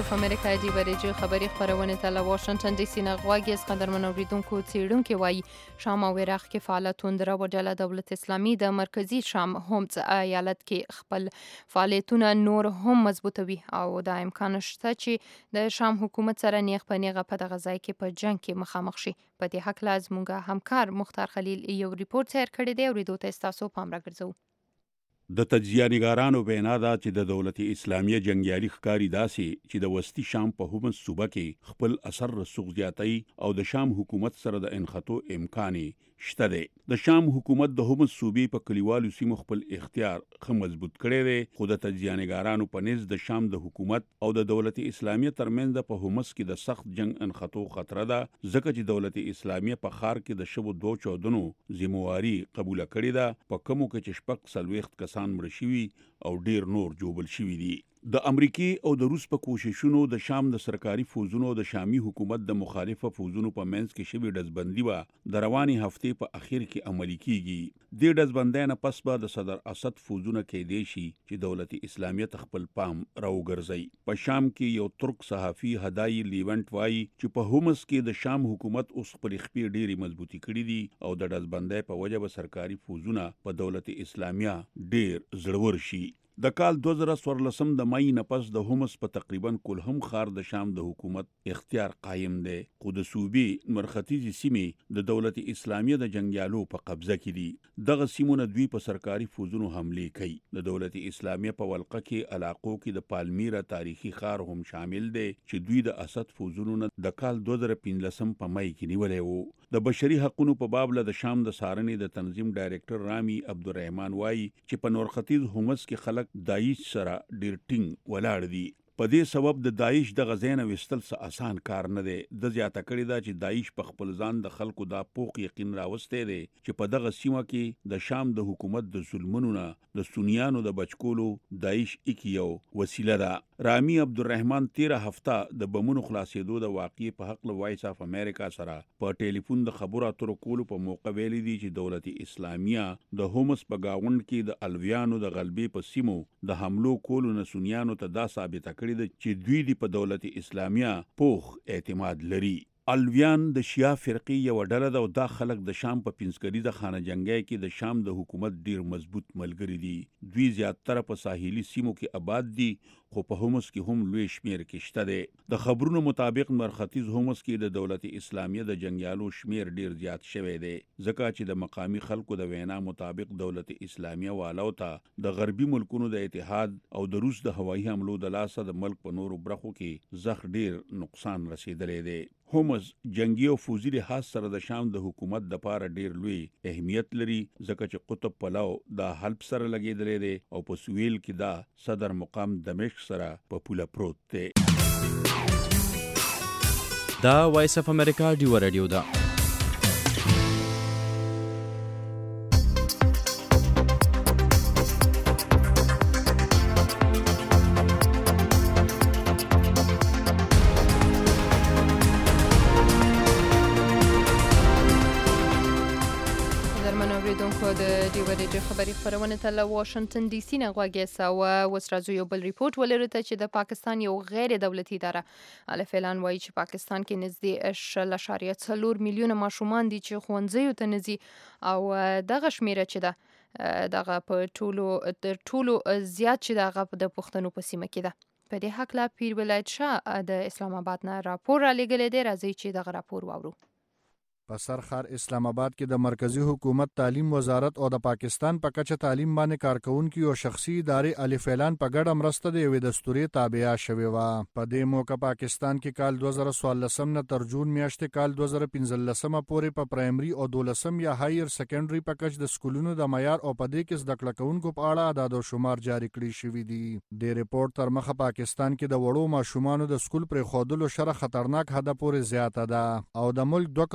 اف امریکا دی ورجه خبری خبرونه ته له واشنگټن ډي سي نه غواګي اس قدرمن اوریدونکو څیړونکو وایي شام او عراق کې فعالیتونه دروازه دولت اسلامي د مرکزی شام هومز ایالت کې خپل فعالیتونه نور هم مضبوطوي او د امکان شته چې د شام حکومت سره نیغ په نیغه په دغه ځای کې په جنگ کې مخامخ شي. په دې حق لازمونګه همکار مختار خلیل یو ریپورت تیار کړی دی او ریدو ته تاسو پام راګرځو. د تجزیه‌نګارانو وینا ده چې د دولت اسلامیه جنگیالي ښکاری داسې چې د وسطي شام په هومس صوبه کې خپل اثر رسوخ زیاتی او د شام حکومت سره د انخطو امکان شته دی. د شام حکومت د هومس صوبې په کلیوالو سیمو خپل اختیار خه مضبوط کړی دی، خو د تجزیه‌نګارانو په نزد د شام د حکومت او د دولت اسلامیه ترمنځ په هومس کې د سخت جنگ انخطو خطر ده، ځکه چې دولت اسلامیه په خار کې د شبو دوه چودنو ذمہواری قبول کړې ده، په کومو کې چې شپږ څلوېښت کسان مړه شوي او ډیر نور جوبل شوي دي. د امریکای او د روس په کوششونو د شام د سرکاري فوزونو د شامي حکومت د مخالفه فوزونو په منځ کې شوی ډزبندي و د رواني هفتې په اخر کې عملی کیږي. د ډزبندۍ نه پس به د صدر اسد فوزونه کې دی شي چې دولت اسلامیه خپل پام راوګرځي. په شام کې یو ترک صحافي هداي لیونت وایي چې په هومس کې د شام حکومت اوس پر خپل ډيري مضبوطی کړی دي او د ډزبندۍ په وجه به سرکاري فوزونه په دولت اسلامیه ډیر زړور شي. د کال دوه زره څوارلسم د مای نه پس د هومس په تقریبا کلهم خار د شام د حکومت اختیار قایم دی، خو د صوبې مرختیزي سیمې د دولت اسلامیه د جنگیالو په قبضه کې دي. دغه سیمونه دوی په سرکاري فوزونو حمله کوي. د دولت اسلامیه په ولقه کې علاقو کې د پالمیرا تاریخي خار هم شامل دی چې دوی د اسد فوزونو نه د کال دوه زره پنځلسم په مای کې نیولې وو. د بشري حقوقو په باب له د شام د سارنې د تنظیم ډایریکټر رامي عبدالرحمن وایي چې په نورختیز هومس کې خلک داعش سره ډیر ټینګ ولاړ دي. په دې سبب د داعش د غزین وستل څه آسان کار نه دی. د زیاته کړی دا چې داعش په خپل ځان د خلکو دا پوخ یقین راوسته دی چې په دغه سیمه کې د شام د حکومت د ظلمونو نه د سنیانو د بچکولو داعش اکیو وسیله ده. رامي عبدالرحمن تیره هفته د بمونو خلاصېدو د واقعي په حق له وایس اف امریکا سره په ټلیفون د خبرو اترو کولو په موقع ویلي دي چې دولت اسلامیه د هومس په گاوند کې د الویانو د غلبې په سیمو د حملو کولو نه سنیانو ته دا ثابته کړې ده چې دوی دی په دولت اسلامیه پوخ اعتماد لري. الویان د شیعه فرقې یو ډله ده او دا خلک د شام په پنځګریزه خانه جنگي کې د شام د حکومت ډیر مضبوط ملګری دي. دوی زیاتره په ساحلي سیمو کې آباد دي، خو په هومس کې هم لوی شمیر کې شته دي. د خبرونو مطابق مرختیز هومس کې د دولت اسلامیه د جنگیالو شمیر ډیر زیات شوی دی، ځکه چې د مقامی خلکو د وینا مطابق دولت اسلامیه والو ته د غربي ملکونو د اتحاد او د روس د هوایي حملو د لاسه د ملک په نورو برخو کې زخ ډیر نقصان رسیدلی دی. هومس جنگي او فوزي لحاظ سره د شام د حکومت د پاره ډیر لوی اهمیت لري، ځکه چې قطب پلاو د حلب سره لګیدلې دی او په سویل کې دا صدر مقام دمشق سره په پوله پروت دی. دا وایس اف امریکا ډیو رادیو ده. د ډیورېجه خبري خبرونه ته له واشنگټن ډي سي نه غواګي او اوس راځو یو بل ریپورت ولرو ته چې د پاکستان یو غیر دولتي اداره الف اعلان وایي چې پاکستان کې نږدې شل اعشاریه څلور میلیونه ماشومان دي چې ښوونځیو ته نه ځي او دغه شمیره چې ده دغه په ټولو تر ټولو زیات چې دغه د پښتنو په سیمه کې ده. په دې حق لا پیر ولایت شاه د اسلام آباد نه راپور را لېږلی دی. راځي چې دغه راپور واورو. په سرخار اسلام آباد کې د مرکزی حکومت تعلیم وزارت او د پاکستان په کچه تعلیم باندې کارکونکو او شخصي ادارې الف اعلان په ګډه مرسته د یوې دستوري تابع شوی و. په دې موقع پاکستان کې کال دوه زره څوارلسم نه تر جون میاشتې کال دوه زره پنځلسم پورې په پرایمري او دولسم یا هایر سیکنډري په کچه د سکولونو د معیار او په دې کې زده کړه کوونکو په اړه اعداد او شمار جاری کړي شوی دي. د ریپورت تر مخه پاکستان کې د وړو ماشومانو د سکول پر خودلو شره خطرناک حد پورې زیاته ده او د ملک دوه کروڑه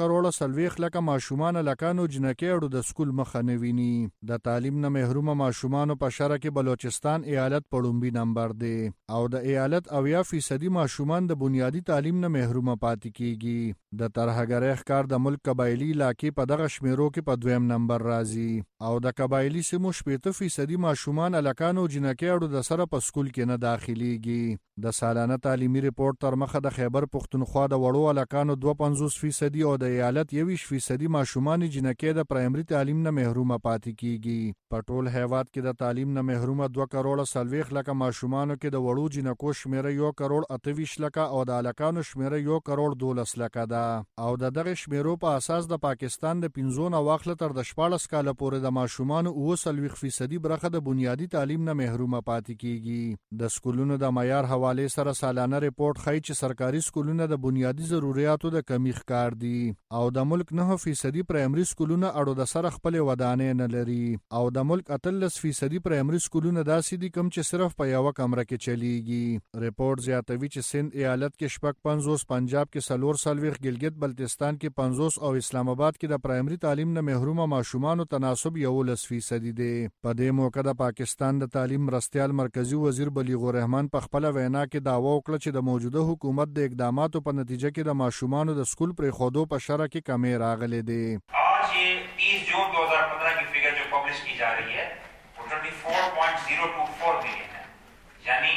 څلوېښت لکه ماشومان هلکانو جنکۍ اړو د سکول مخه نه ویني. د تعلیم نه محرومه ماشومانو په شرع کې بلوچستان ایالت په لومړي نمبر دی او د ایالت اویا فیصدي ماشومان د بنیادي تعلیم نه محرومه پاتې کیږي. د ترهګرۍ ښکار د ملک قبایلي علاقې په دغه شمیرو کې په دویم نمبر راځي او د قبایلي سیمو شپېته فیصدي ماشومان هلکانو جنکۍ اړو د سره په سکول کې نه داخليږي. د سالانه تعلیمي ریپورت تر مخه د خیبر پښتونخوا د وړو هلکانو دوه پنځوس فیصدي او د ایالت یویشت فیصدي ماشومان جنکۍ د پرایمري تعلیم نه محرومه پاتې کیږي. په ټول هیواد کې د تعلیم نه محرومه دوه کروړه څلوېښت لکه ماشومانو کې د وړو جنکو شمیره یو کروړ اته ویشت لکه او د هلکانو شمیره یو کروړ دولس لکه ده او د دغه شمیرو په اساس د پاکستان د پنځو نه واخله تر د شپاړس کاله پورې د ماشومانو اووه څلوېښت فیصدي برخه د بنیادي تعلیم نه محرومه پاتې کیږي. د سکولونو د معیار حوالې سره سالانه ریپورت ښیي چې سرکاري سکولونه د بنیادي ضرورتو د کمی ښکار دي او د ملک نه فیصدي پرایمري سکولونه اړو د سره خپلې ودانۍ نه لري او د ملک اتلس فیصدي پرایمري سکولونه داسې دي کوم چې صرف په یوه کمره کې چلیږي. ریپورت زیاتوي چې سند ایالت کې شپږ پنځوس، پنجاب کې څلور څلوېښت، ګلګت بلتستان کې پنځوس او اسلام آباد کې د پرایمري تعلیم نه محرومه ماشومانو تناسب یولس فیصدي دی. په دې موقع د پاکستان د تعلیم مرستیال مرکزی وزیر بلیغ الرحمن په خپله وینا کې دعوه وکړه چې د موجوده حکومت د اقداماتو په نتیجه کې د ماشومانو د سکول پرېښودو په شرح کې کمی راغلی دی. आज ये तीस जून दो हज़ार पंद्रह की फिगर जो पब्लिश की जा रही है वो चौबीस point zero two four million है, यानी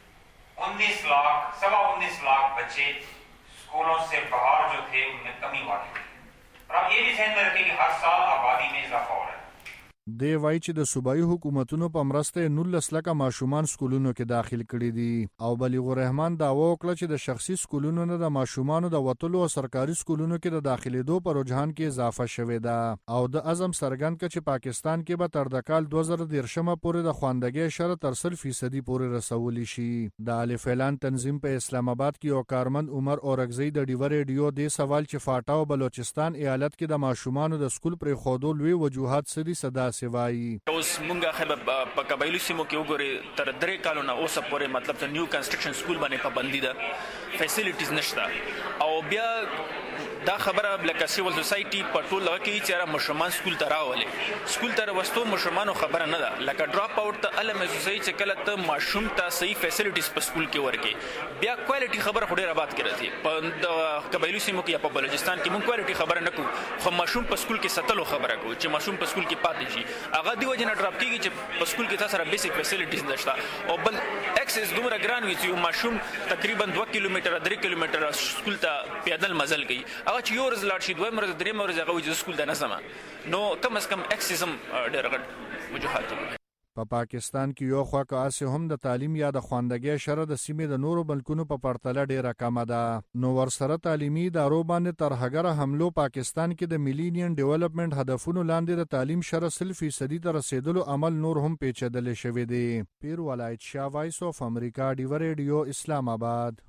उन्नीस लाख सवा उन्नीस लाख बच्चे स्कूलों से बाहर जो थे उनमें कमी वाक़ई हुई है. और आप ये भी ध्यान में रखें कि हर साल आबादी में इजाफा हो रहा है. دی وایي چې د صوبایي حکومتونو په مرسته نولس لکه ماشومان سکولونو کې داخل کړي دي او بلیغ الرحمن دعوه وکړه چې د شخصي سکولونو نه د ماشومانو د وتلو او سرکاري سکولونو کې د داخلېدو په رجحان کې اضافه شوې ده او د عزم څرګند کړ چې پاکستان کې به تر د کال دوه زره دېرشمه پورې د خواندګۍ شرط تر سل فیصدي پورې رسولی شي. د الف اعلان تنظیم په اسلام آباد کې یو کارمند عمر اورګزی د ډیوه ریډیو دې سوال چې فاټا او بلوچستان ایالت کې د ماشومانو د سکول پرېښودو لوی وجوهات څه دي صدا سوایي. اوس مونږه خبر په قبایلي سیمو کې وګورئ تر درې کالو نه اوسه پورې مطلب ته نیو کنسټرکشن سکول باندې پابندي ده، فیسیلیټیز نشته او بیا دا خبره لکه سیول سوسایټي په ټول لغه کې چې ماشومان سکول ته راولي سکول ته وستو ماشومانو خبره نه ده لکه ډراپ اوټ ته ال محسوسي چې کله ته ماشوم ته صحیح فیسیلیټیز په سکول کې ورکې بیا کوالټي خبره خو ډیره بات کړی په د قبایلي سیمو کې یا په بلوچستان کې مونږ کوالټي خبره نه کوو خو ماشوم په سکول کې ستلو خبره کوو چې ماشوم په سکول کې پاتې شي هغه دی وجه نه ډراپ کیږي چې په سکول کې تاسو سره بیسیک فیسیلیټیز نشته او بل اکسس دومره ګران وي چې ماشوم تقریبا دوه کیلومتره درې کیلومتره سکول ته پیدل مزل کوي هغه چې یو ورځ لاړ شي دوه ورځې درې ورځې هغه وایي سکول ته نه ځم نو کم از کم اکسس هم ډېر غټ وجوهات دي. په پاکستان کې یو خوا که اسې هم د تعلیم یا د خواندګۍ شرح د سیمې د نورو ملکونو په پرتله ډیره کمه ده نو ورسره تعلیمي ادارو باندې ترهګره حملو پاکستان کې د میلینین ډیولپمنٹ هدفونو لاندې د تعلیم شرح سل فیصدي ته رسیدلو عمل نور هم پیچیدلی شوی دی. پیر ولایت شاه، وایس آف امریکا، ډیوه ریډیو، اسلام آباد.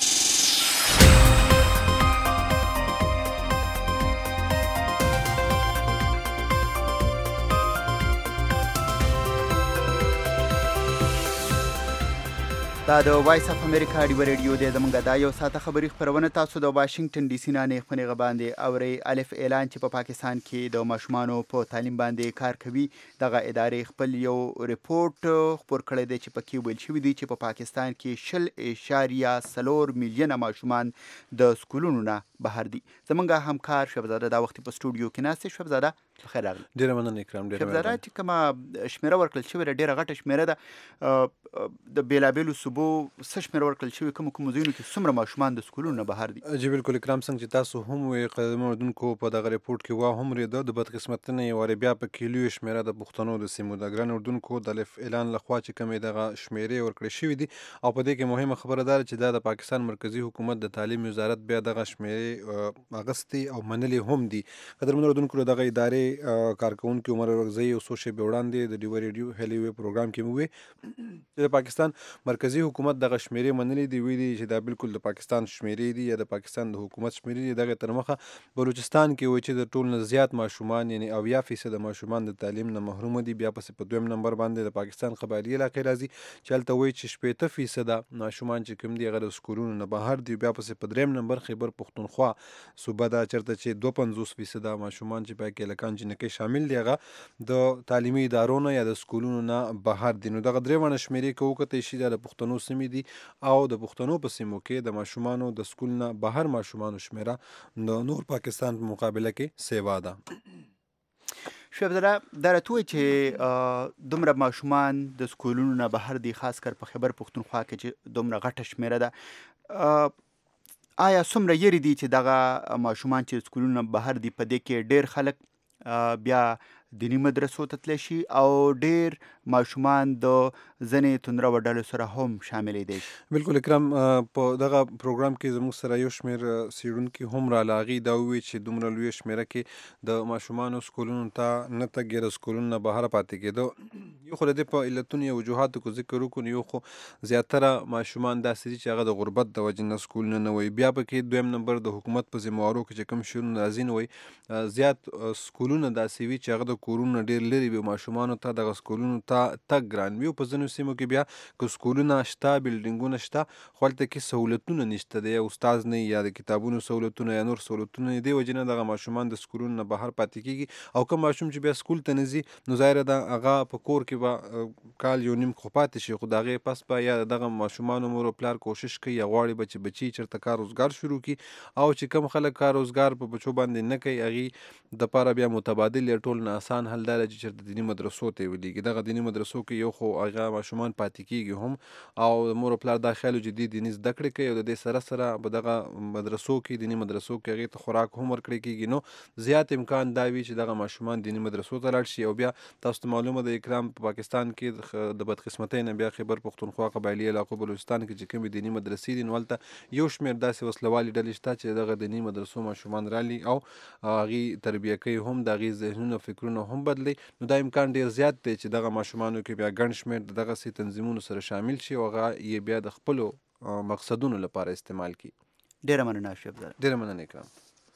دا د وایس اف امریکا ډیوه ریډیو دی. زموږ دا یو ساعته خبري خپرونه تاسو د واشنگټن ډي سي نه نیغ په نیغه باندې اورئ. الف اعلان چې په پا پاکستان کې د ماشومانو په تعلیم باندې کار کوي دغه ادارې خپل یو ریپورت خپور کړی دی چې پکې ویل شوي دي چې په پا پاکستان کې شل اشاریه څلور میلیونه ماشومان د سکولونو نه بهر دي. زموږ همکار شهبزاده دا وخت په سټوډیو کې ناست. شهبزاده بخیر راغلی. ډېره مننه اکرام. ډېره مننه. شهبزاده چې کومه شمیره ورکړل شوې ده ډېره غټه شمیره ده د بېلابېلو صوبو څه شمیره ورکړل شوې کومو کومو ځایونو کې څومره ماشومان د سکولونو نه بهر دي؟ جی بالکل اکرام، څنګه چې تاسو هم وایئ قدم اردونکو په دغه ریپورټ کې وا هم ورېده د بدقسمتۍ نه یې وارې بیا په کې لویه شمېره د پښتنو د سیمو د ګران اردونکو د الف اعلان لخوا چې کومې دغه شمېرې ورکړې شوي دي او په دې کې مهمه خبره دا ده چې دا د پاکستان مرکزي حکومت د تعلیم وزارت بیا دغه شمېرې اخیستې او منلې هم دي. قدرمنو اردونکو دغه ادارې دغه کارکونکو عمر ورغزی او څو شېبې وړاندې د ډیو ریډیو هلی وی پروګرام کې مو وی د پاکستان مرکزی حکومت دغه شمیرې منلې دی ویلي چې دا بالکل د پاکستان شمیرې دي یا د پاکستان د حکومت شمیرې دي. دغه تر مخه بلوچستان کې وایي چې د ټول نه زیات ماشومان یعنی اویا فیصد ماشومان د تعلیم نه محروم دي. بیا پسې په دویم نمبر باندې د پاکستان قبایلی علاقې راځي چې هلته وایي چې شپېته فیصده ماشومان چې کوم دي هغه د سکولونو نه بهر دي. بیا پسې په دریم نمبر خیبر پښتونخوا صوبه ده چېرته چې دوه پنځوس فیصده ماشومان چې پکې هلکان جنکۍ شامل دي هغه د تعلیمي ادارو نه یا د سکولونو نه بهر دي. نو دغه درېیمه شمیرې که وکتلی شي دا د پښتنو سیمې دي او د پښتنو په سیمو کې د ماشومانو د سکول نه بهر ماشومانو شمیره د نور پاکستان په مقابله کې سیوا ده. شعیب زاده دا راته وایي چې دومره ماشومان د سکولونو نه بهر دي خاص کر په خیبر پښتونخوا کې چې دومره غټه شمیره ده. آیا څومره یری دي چې دغه ماشومان چې سکولونو نه بهر دي په دې کې ډېر خلک بیا دینی مدرسو ته تللی شي او ډېر ماشومان د ځینې توندرو ډلو سره هم شاملېدی شي؟ بالکل اکرام په دغه پروګرام کې زموږ سره یو شمېر څېړونکي هم راله. هغې دا وویل چې دومره لویه شمېره کې د ماشومانو سکولونو ته نه تګ یا د سکولونو نه بهر پاتې کېده. یو خو د دې په علتونو یا وجوهاتو کو ذکر وکړو، یو خو زیاتره ماشومان داسې دي چې هغه د غربت د وجې نه سکولونه نه وایي. بیا پکې دویم نمبر د حکومت په ذموارو کې چې کوم شیونه راځي نه وایي زیات سکولونه داسې وي چې هغه د کورونو ډېر لرې وي، ماشومانو ته دغه سکولونو ته تګ ګران وي. په ځینو سیمو کې بیا که سکولونه شته بلډینګونه شته خو هلته کې سهولتونه نشته دی، یا استاد نه یا د کتابونو سهولتونه یا نور سهولتونه نه. دې وجې نه دغه ماشومان د سکولونو نه بهر پاتې کېږي او کوم ماشوم چې بیا سکول ته نه ځي نو ظاهره ده هغه په کور کې به کال یو نیم خو پاتې شي، خو د هغې پس به یا دغه ماشومانو مور او پلار کوشش کوي یا غواړي به چې بچي چېرته کار روزګار شروع کړي او چې کوم خلک کار روزګار په بچو باندې نه کوي هغې دپاره بیا متبادل یا ټول نه اسان حل دا چې چېرته دیني مدرسو ته یې ولېږي. دغه دیني مدرسو کې یو خو هغه ماشومان پاتې کېږي هم او د مور او پلار دا خیال چې دوی دیني زده کړې کوي او د دې سره سره په دغه مدرسو کې دیني مدرسو کې هغې ته خوراک هم ورکړی کېږي. نو زیات امکان دا وي چې دغه ماشومان دیني مدرسو ته لاړ شي. او بیا تاسو ته معلومه ده اکرام په پاکستان کې د بدقسمتۍ نه بیا خیبر پښتونخوا قبایلي علاقو بلوچستان کې چې کومې دیني مدرسې دي نو هلته یو شمېر داسې وسلوالې ډلې شته چې دغه دیني مدرسو ماشومان رالي او هغې تربیه کوي هم د هغې ذهنونه فکرونه هم بدلوي. نو دا امکان ډېر زیات دی چې دغه ماشومانو کې بیا ګڼ شمېر د دغسې تنظیمونو سره شامل شي او هغه یې بیا د خپلو مقصدونو لپاره استعمال کړي. ډېره مننه شعیب زاده. ډېره مننه اکرام.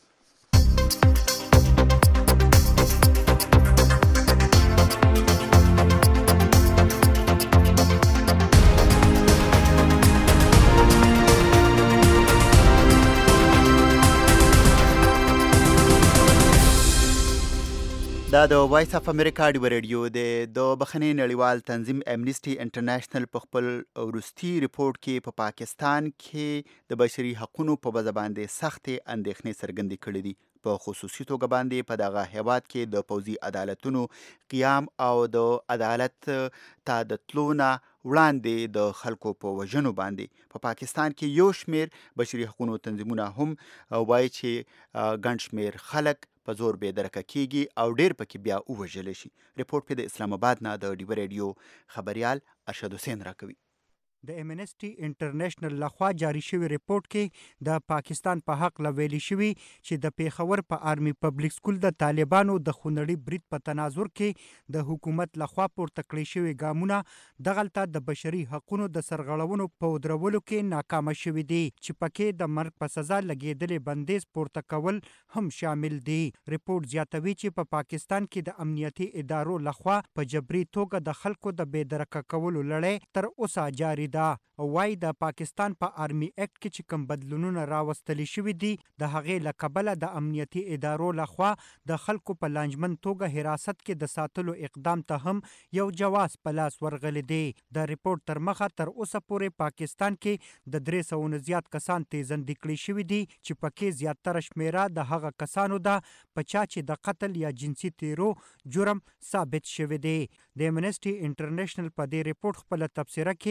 دا د وایس اف امریکا ډیو ریډیو دی. د بخښنې نړیوال تنظیم امنیسټي انټرنیشنل په خپل وروستي ریپورټ کې په پا پاکستان کې د بشري حقونو په وضع باندې سختې اندېښنې څرګندې کړې دي. په خصوصي توګه باندې په دغه هیواد کې د پوځي عدالتونو قیام او د عدالت ته د تلو نه وړاندې د خلکو په وژنو باندې په پا پاکستان کې یو شمېر بشري حقونو تنظیمونه هم وایي چې ګڼ شمېر خلک په زور بې درکه کېږي او ډېر پکې بیا ووژلی شي. ریپورټ پې د اسلام آباد نه د ډیو ریډیو خبریال ارشد حسین راکوي. د امنیسټي انټرنیشنل لخوا جاری شوی ریپورت کې د پاکستان په حق لویلی شوی چې د پیښور په آرمی پبلک سکول د طالبانو د خونړي برید په تناظر کې د حکومت لخوا پورته کړی شوی ګامونه دغلته د بشري حقونو د سرغړونو په ودرولو کې ناکامه شوي دي چې پکې د مرګ په سزا لګېدلې بندیز پورته کول هم شامل دي. ریپورت زیاتوي چې په پا پاکستان کې د امنیتي ادارو لخوا په جبري توګه د خلکو د بې درکه کولو لړۍ تر اوسه جاري ده. وای د پاکستان په پا آرمی اکټ کې چې کوم بدلونونه راوستلی شوي دي د هغې له کبله د امنیتي ادارو لخوا د خلکو په لانجمن توګه حراست کې د ساتلو اقدام ته هم یو جواز په لاس ورغلی دی. د ریپورت تر مخه تر اوسه پورې پاکستان کې د درې سوو نه زیات کسان تیزندي کړي شوي دي چې پکې زیاتره شمیره د هغه کسانو ده په چا چې د قتل یا جنسي تیرو جرم ثابت شوی دی. د امنیسټي انټرنیشنل په دې ریپورت خپله تبصره کې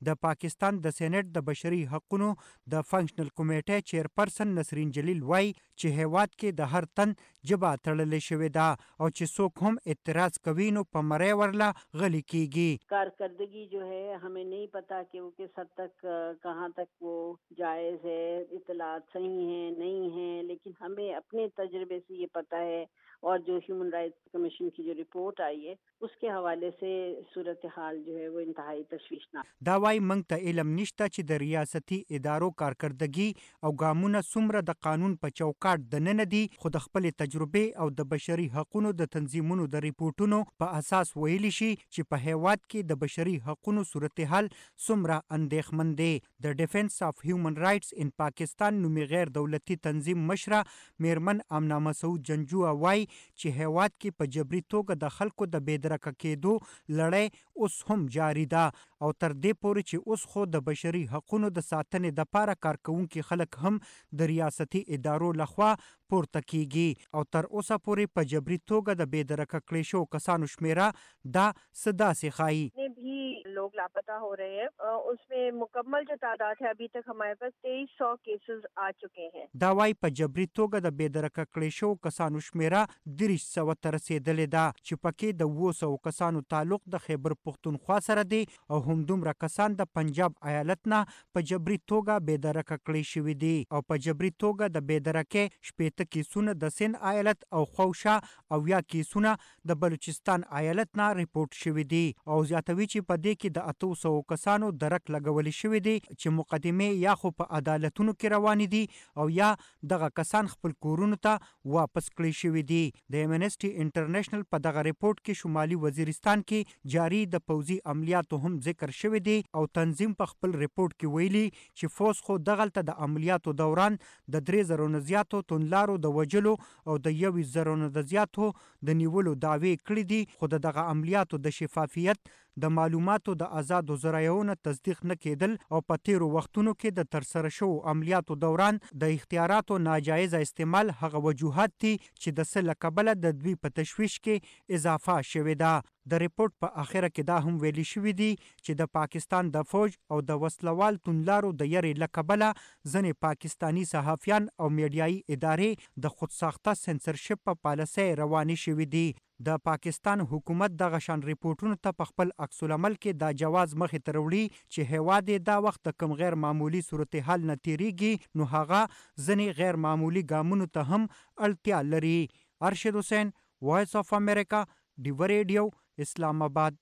د پاکستان د سېنات د بشري حقوقو د فنکشنل کمیټې چیرپرسن نسرین جلیل وایي چې هیواد کې د هر تن جبا تړلې شوې ده او چې څوک هم اعتراض کوي نو په مری ورله غلي کیږي. کارکردگی جو ہے ہمیں نہیں پتا کہ وہ کس حد تک کہاں تک وہ جائز ہے, اطلاعات صحیح ہیں نہیں ہیں, لیکن ہمیں اپنے تجربے سے یہ پتا ہے اور جو ہیومن رائٹس کمیشن کی جو رپورٹ آئی ہے اس کے حوالے سے صورتحال جو ہے وہ انتہائی تشویشناک. دا وايي موږ ته علم نشته چې د ریاستي ادارو کارکردګي او ګامونه څومره د قانون په چوکاټ د نه دي, خو د خپل تجربه او د بشري حقوقو د تنظیمونو د ریپورتونو په اساس ویلي شي چې په هیواد کې د بشري حقوقو صورتحال څومره اندېښمن دی. د ډیفنس اف هیومن رائټس ان پاکستان نومي غیر دولتي تنظیم مشره میرمن امنا مسعود جنجو وایي چې هیواد کې په جبري توګه د خلکو د بېدرکه کېدو لړۍ اوس هم جاری ده او تر دې پورې چې اوس خو د بشري حقوقو د ساتنې دپاره کارکوونکي خلک هم د ریاستي ادارو لخوا پورته کیږي او تر اوسه پورې په جبري توګه د بېدرکه کړې شو کسانو شمیره دا څه داسې ښایي. بھی لوگ لاپتہ ہو رہے ہیں, اس میں مکمل جو تعداد ہے ابھی تک ہمارے پاس تیئیس سو کیسز آ چکے ہیں. دا وايي په جبري توګه د بېدرکه کړې شو کسانو شمیره دېرش سوه ته رسېدلې ده چې پکې د اووه سوو کسانو تعلق د خیبر پښتونخوا سره دی او همدومره کسان د پنجاب ایالت نه په جبري توګه بېدرکه کړې شوي دي او په جبري توګه د بېدرکې شپېته کیسونه د سند ایالت او خوشا او یا کیسونه د بلوچستان ایالت نه ریپورت شوي دي او زیاتوي چې په دې کې د اتو سوو کسانو درک لګولې شوي دي چې مقدمې یا خو په عدالتونو کې روانې دي او یا دغه کسان خپل کورونو ته واپس کړی شوي دي. د امنسټي انټرنیشنل په دغه ریپورت کې شمالي وزیرستان کې جاری د پوځي عملیاتو هم ذکر شوی دی او تنظیم په خپل ریپورت کې ویلي چې فوز خو دغلته د عملیاتو دوران د درې زرو نه زیاتو توندلارو د وجلو او د یویشت زرو نه د زیاتو د نیولو دعوې کړې دي, خو د دغه عملیاتو د شفافیت د معلوماتو د آزادو ذرایعو تصدیق نه کېدل او په تیرو وختونو کې د ترسره شوو عملیاتو دوران د اختیاراتو ناجایزه استعمال هغه وجوهات دي چې د څه له کبله د دوی په تشویش کې اضافه شوې ده. د ریپورت په اخره کې دا هم ویلي شوي دي چې د پاکستان د فوج او د وسلوال توندلارو د یرې له کبله ځینې پاکستاني صحافیان او میډیایي ادارې د خودساخته سنسرشپ په پالیسۍ روانې شوي دي. د پاکستان حکومت دغه شان ریپورتونو ته په خپل عکس العمل کې دا جواز مخې ته راوړي چې هیواد یې دا وخت د کوم غیر معمولي صورتحال نه تیریږي نو هغه ځینې غیر معمولي ګامونو ته هم اړتیا لري. ارشد حسین, وایس آف امریکا, ډیو ریډیو, اسلام آباد.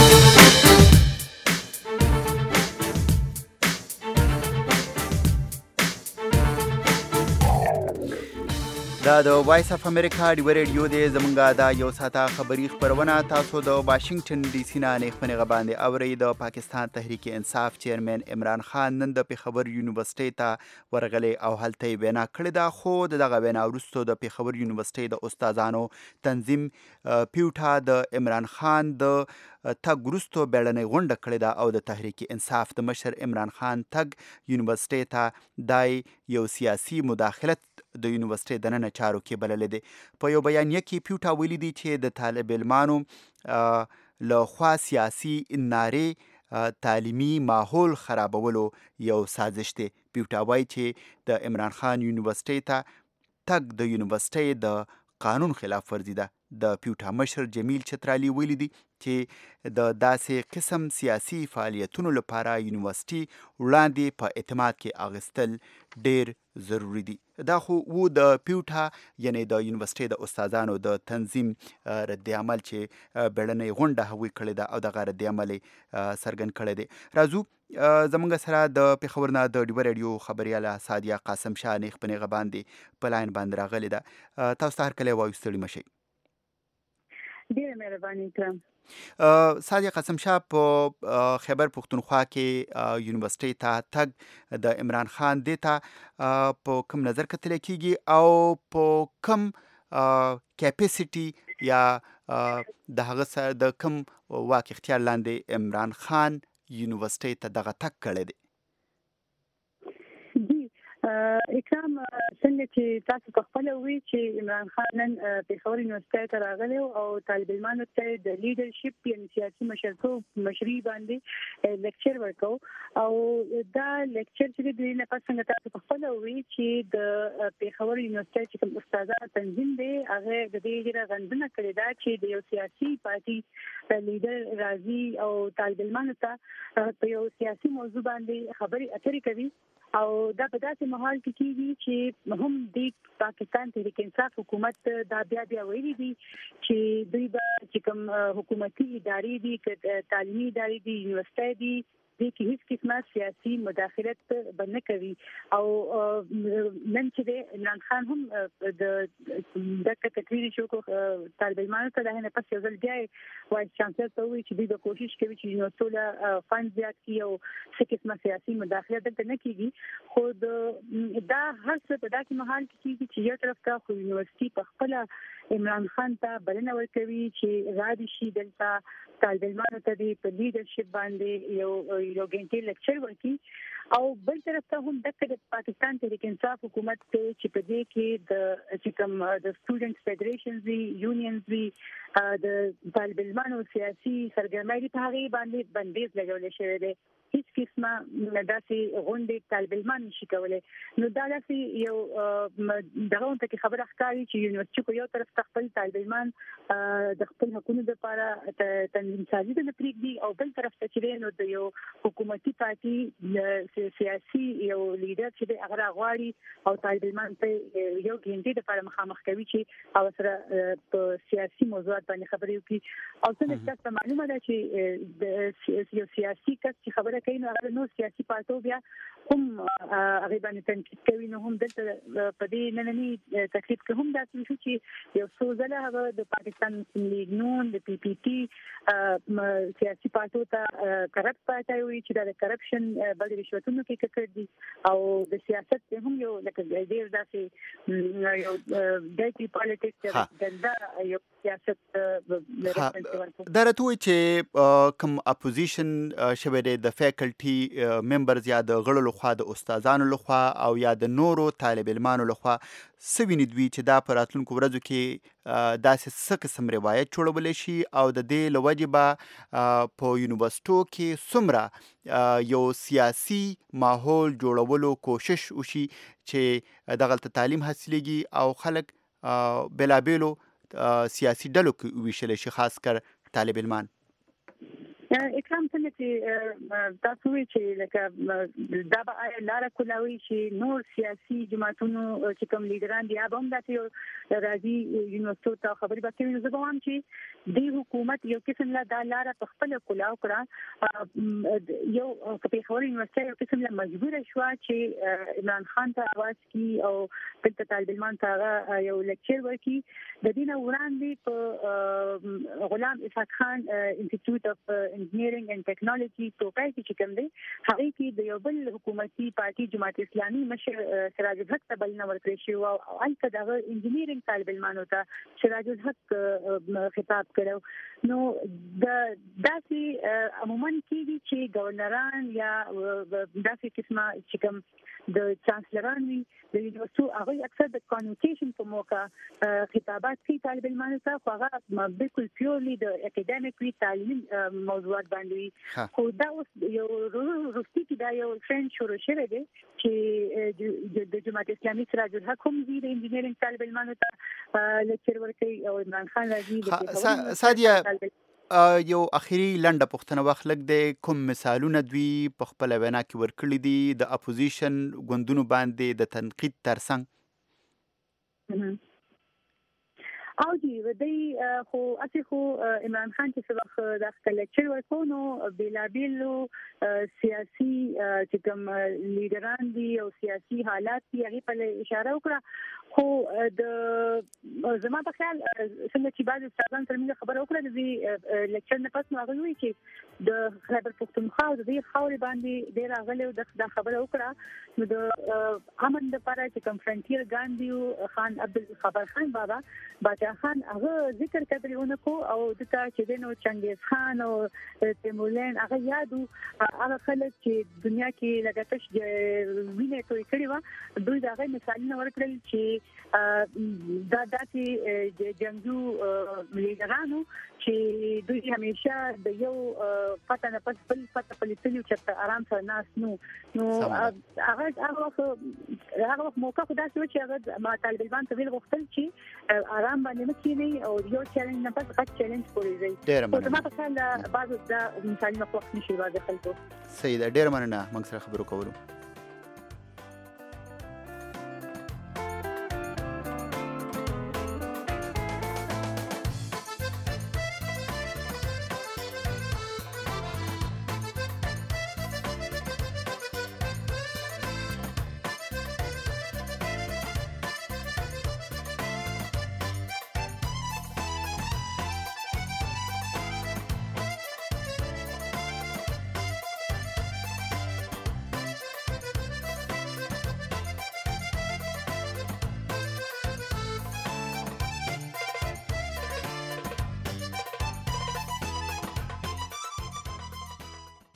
دا د وایس اف امریکا ډیو ریډیو دی. زمونږه دا یو ساعته خبري خبرونه تاسو د واشنگټن ډي سي نه نیخپنې غباندې اورئ. د پاکستان تحریک انصاف چیرمن عمران خان نن د پیښور یونیورسيټي ته ورغلی او هلته یې وینا کړې ده, خو دغه وینا وروسته د پیښور یونیورسيټي د استادانو تنظیم پیوټا د عمران خان د تګ وروسته بیړنۍ غونډه کړې ده او د تحریک انصاف د مشر عمران خان تګ یونیورسيټي ته دای یو سیاسي مداخلت د یونیورسيټي دننه چارو کې بللې دي. په یو بیانیه کې پیوټا ویلي دي چې د طالب علمانو له خوا سیاسي نارې تعلیمي ماحول خرابولو یو سازش دی. پیوټا وایي چې د عمران خان یونیورسيټي ته تګ د یونیورسيټي د قانون خلاف ورزي ده. د پیوټا مشر جمیل چترالی ویلي دي چې د داسې قسم سیاسي فعالیتونو لپاره یونیورسيټي وړاندې په اعتماد کې اغستل ډیر ضروری دي. دا خو وو د پیوټا یعنی د یونیورسيټي د استادانو د تنظیم رد عمل چې بیړنۍ غونډه هغوی کړې ده او دغه رد عمل څرګند کړی دی. راځو زمونږ سره د پیښور نه د ډیو ریډیو خبریاله سادیه قاسم شاه نیخپنې غباندې په لاین باندې راغلې ده. تاسو ته هرکلی وایو, ستړي مشئ. ډیره مهرباني کوم. سادیه قاسم شاه په خیبر پښتونخوا کې یونیورسيټي ته تګ د عمران خان دی ته په کوم نظر کتل کېږي او په کوم کیپیسټي یا د هغه سره د کوم واک اختیار لاندې عمران خان یونیورسيټي ته دغه تګ کړی دی؟ اکرام څنګه چې تاسو په خپل وی چې عمران خان نن پېښور یونیورسيټي ته راغلی او طالب علمانو ته د لیډرشپ یا سیاسي مشرتوب مشري باندې لیکچر ورکاو او دا لیکچر چې د نه پس څنګه تاسو په خپل وی چې د پېښور یونیورسيټي کوم استادانو تنظیم دی هغه د دې لپاره غندنه کړې ده چې د یو سیاسي پارټي لیډر راځي او طالب علمانو ته په یو سیاسي موضوع باندې خبري اترې کوي او دا په داسې ماحول کې کېږي چې هم د پاکستان تحریک انصاف حکومت دا بیا بیا ویلي دي چې دوی به چې کوم حکومتي ادارې دي که تعلیمي ادارې دي یونیورسيټي دي د کې هیڅ قسمه سیاسي مداخلت بنه کوي او نن چې د عمران خان هم د د تقریر شو کو طالب علمانو ته نه پس یو ځل بیا وایس چانسلر ته وی چې دوی به کوشش کوي چې یونیورسيټي فند زیات کړي او څه قسمه سیاسي مداخلت دلته نه کیږي خو دا هر څه په داسې مهال کې کیږي چې یو طرف ته خو یونیورسيټي په خپل عمران خان ته بلنه ورکوي چې غاړي شي دلته طالب علمانو ته د لیډرشپ باندې یو یو غنټه لیکچر ورکړي او بل طرف ته هم د پاکستان تحریک انصاف حکومت ته چې په دې کې د چې کوم د سټوډنټس فدریشنز وی یونینز وی د طالب علمانو سیاسي سرګرمۍ په هغه باندې بندیز لګول شوی دی هیڅ قسمه داسې غونډې طالب علمان نشي کولای نو دا داسې یو دغه ته کې خبره ښکاري چې یونیورسيټي کو یو طرف ته خپل طالب علمان د خپل حقوقو لپاره تنظیم سازي د پریږدي او بل طرف ته چې نو د یو حکومتي پارټي سیاسي یو لیډر چې د هغه غواړي او طالب علمان ته یو ګینټي د لپاره مخامخ کوي چې او سره په سیاسي موضوعات باندې خبرې وکړي او څنګه تاسو معلومه ده چې د یو سیاسي کس چې خبره کوي نو هغه نو سیاسي پارټو بیا هم هغه باندې تنقید کوي نو هم دلته په دې نننی تکلیف کې هم دا څه چې یو څو ځله هغه د پاکستان مسلم لیگ نون د پی پی ټي سیاسي پارټو ته کرپټ پاتای وي چې د کرپشن بل رشوتونو کې کړی دي او د سیاست هم یو لکه ډیر داسې یو دایټي پالیټکس د یو سیاست درته چې کوم اپوزیشن شوه د فیکلټي ممبرز یا د غړو لخوا د استادانو لخوا او یا د نورو طالب علمانو لخوا سوینې دوی چې دا په راتلونکو ورځو کې داسې څه قسم روایت جوړولی شي او د دې له وجې به په یونیورسټو کې څومره یو سیاسي ماحول جوړولو کوشش وشي چې دغلته تعلیم حاصلېږي او خلک بېلابېلو سیاسي ډلو کې وویشلی شي خاص کر طالب علمان اکرام څنګه چې تاسو وی چې لکه دا به لاره کولاوي چې نور سیاسي جماعتونو چې کوم لیډران دي هغه هم داسې راځي یونیورسيټي ته خبرې وکړي نو زه به وایم چې د حکومت یو قسم لا دا لاره په خپل کولاو کړه یو په خوري یونیورسيټي یو قسم لا مجبور شو چې عمران خان ته आवाज کی او په طالب علمان ته یو لیکچر ورکړي د دینه وړاندې په غلام اسحاق خان انسټیټیوټ اف انجینیرینګ اینڈ ټیکنالوژي توګه چې کوم دی هغه کې د یو بل حکومتي پارټي جماعت اسلامي مشر سراج الحق ته بلنه ورکړی شو او البته د انجینیرینګ طالب علمانو ته سراج الحق خطاب کړو نو د داسې عموما کېږي چې گورنران یا داسې قسمه چې کوم د چانسلران وي د یونیورسيټي هغه اکثر د کانوټیشن په موقع خطابات کوي طالب علمانو ته خو هغه بالکل پیورلی د اکیډمیک وی تعلیمي موضوعات باندې خو دا اوس یو روسي کې دا یو ټرند شروع شوی دی چې د جماعت اسلامي سراج الحق هم د انجینیرینګ طالب علمانو ته لیکچر ورکوي او عمران خان راځي سادیا یو اخیری لنډه پوښتنه واخلک د کوم مثالونه دوی په خپل وینا کې ورکړي دي د اپوزیشن ګوندونو باندې د تنقید ترڅنګ او دی ودی خو اسی خو عمران خان چې څه د خپل لیکچر ورکونو بلابلو سیاسي چې کوم لیډران دي او سیاسي حالات دي هغه په اشاره وکړه خو د زما په خیال څنګه چې بعض استادان تر موږ خبره وکړه د لیکچر نه پس نو هغه وی چې د خیبر پختونخوا د دې خاورې باندې ډیر غلې او د خبره وکړه نو د امن لپاره چې کوم فرنټیر ګاندی خان عبد خبر خان بابا باچا خان هغه ذکر کړیونه کو او د تا چې دینو چنګیز خان او تیمورلین هغه یادو هغه خلک چې دنیا کې لګاتش وینې توې کړی و دوی دا غي مثالونه ورکړل چې دا داسې جنگجو لیډرانو چې دوی همیشه د یو پته نه پس بل پته پلیتلی چې آرام سره ناس نو نو هغه هغه هغه موقع خدای چې چې هغه ما طالبان ته ویل غوښتل چې آرام باندې مکینی او یو چیلنج نه پس غټ چیلنج پورې دی ډیر مننه په خپل بعض د مثالونه په وخت نشي واځي خلکو سید ډیر مننه موږ سره خبرو کولو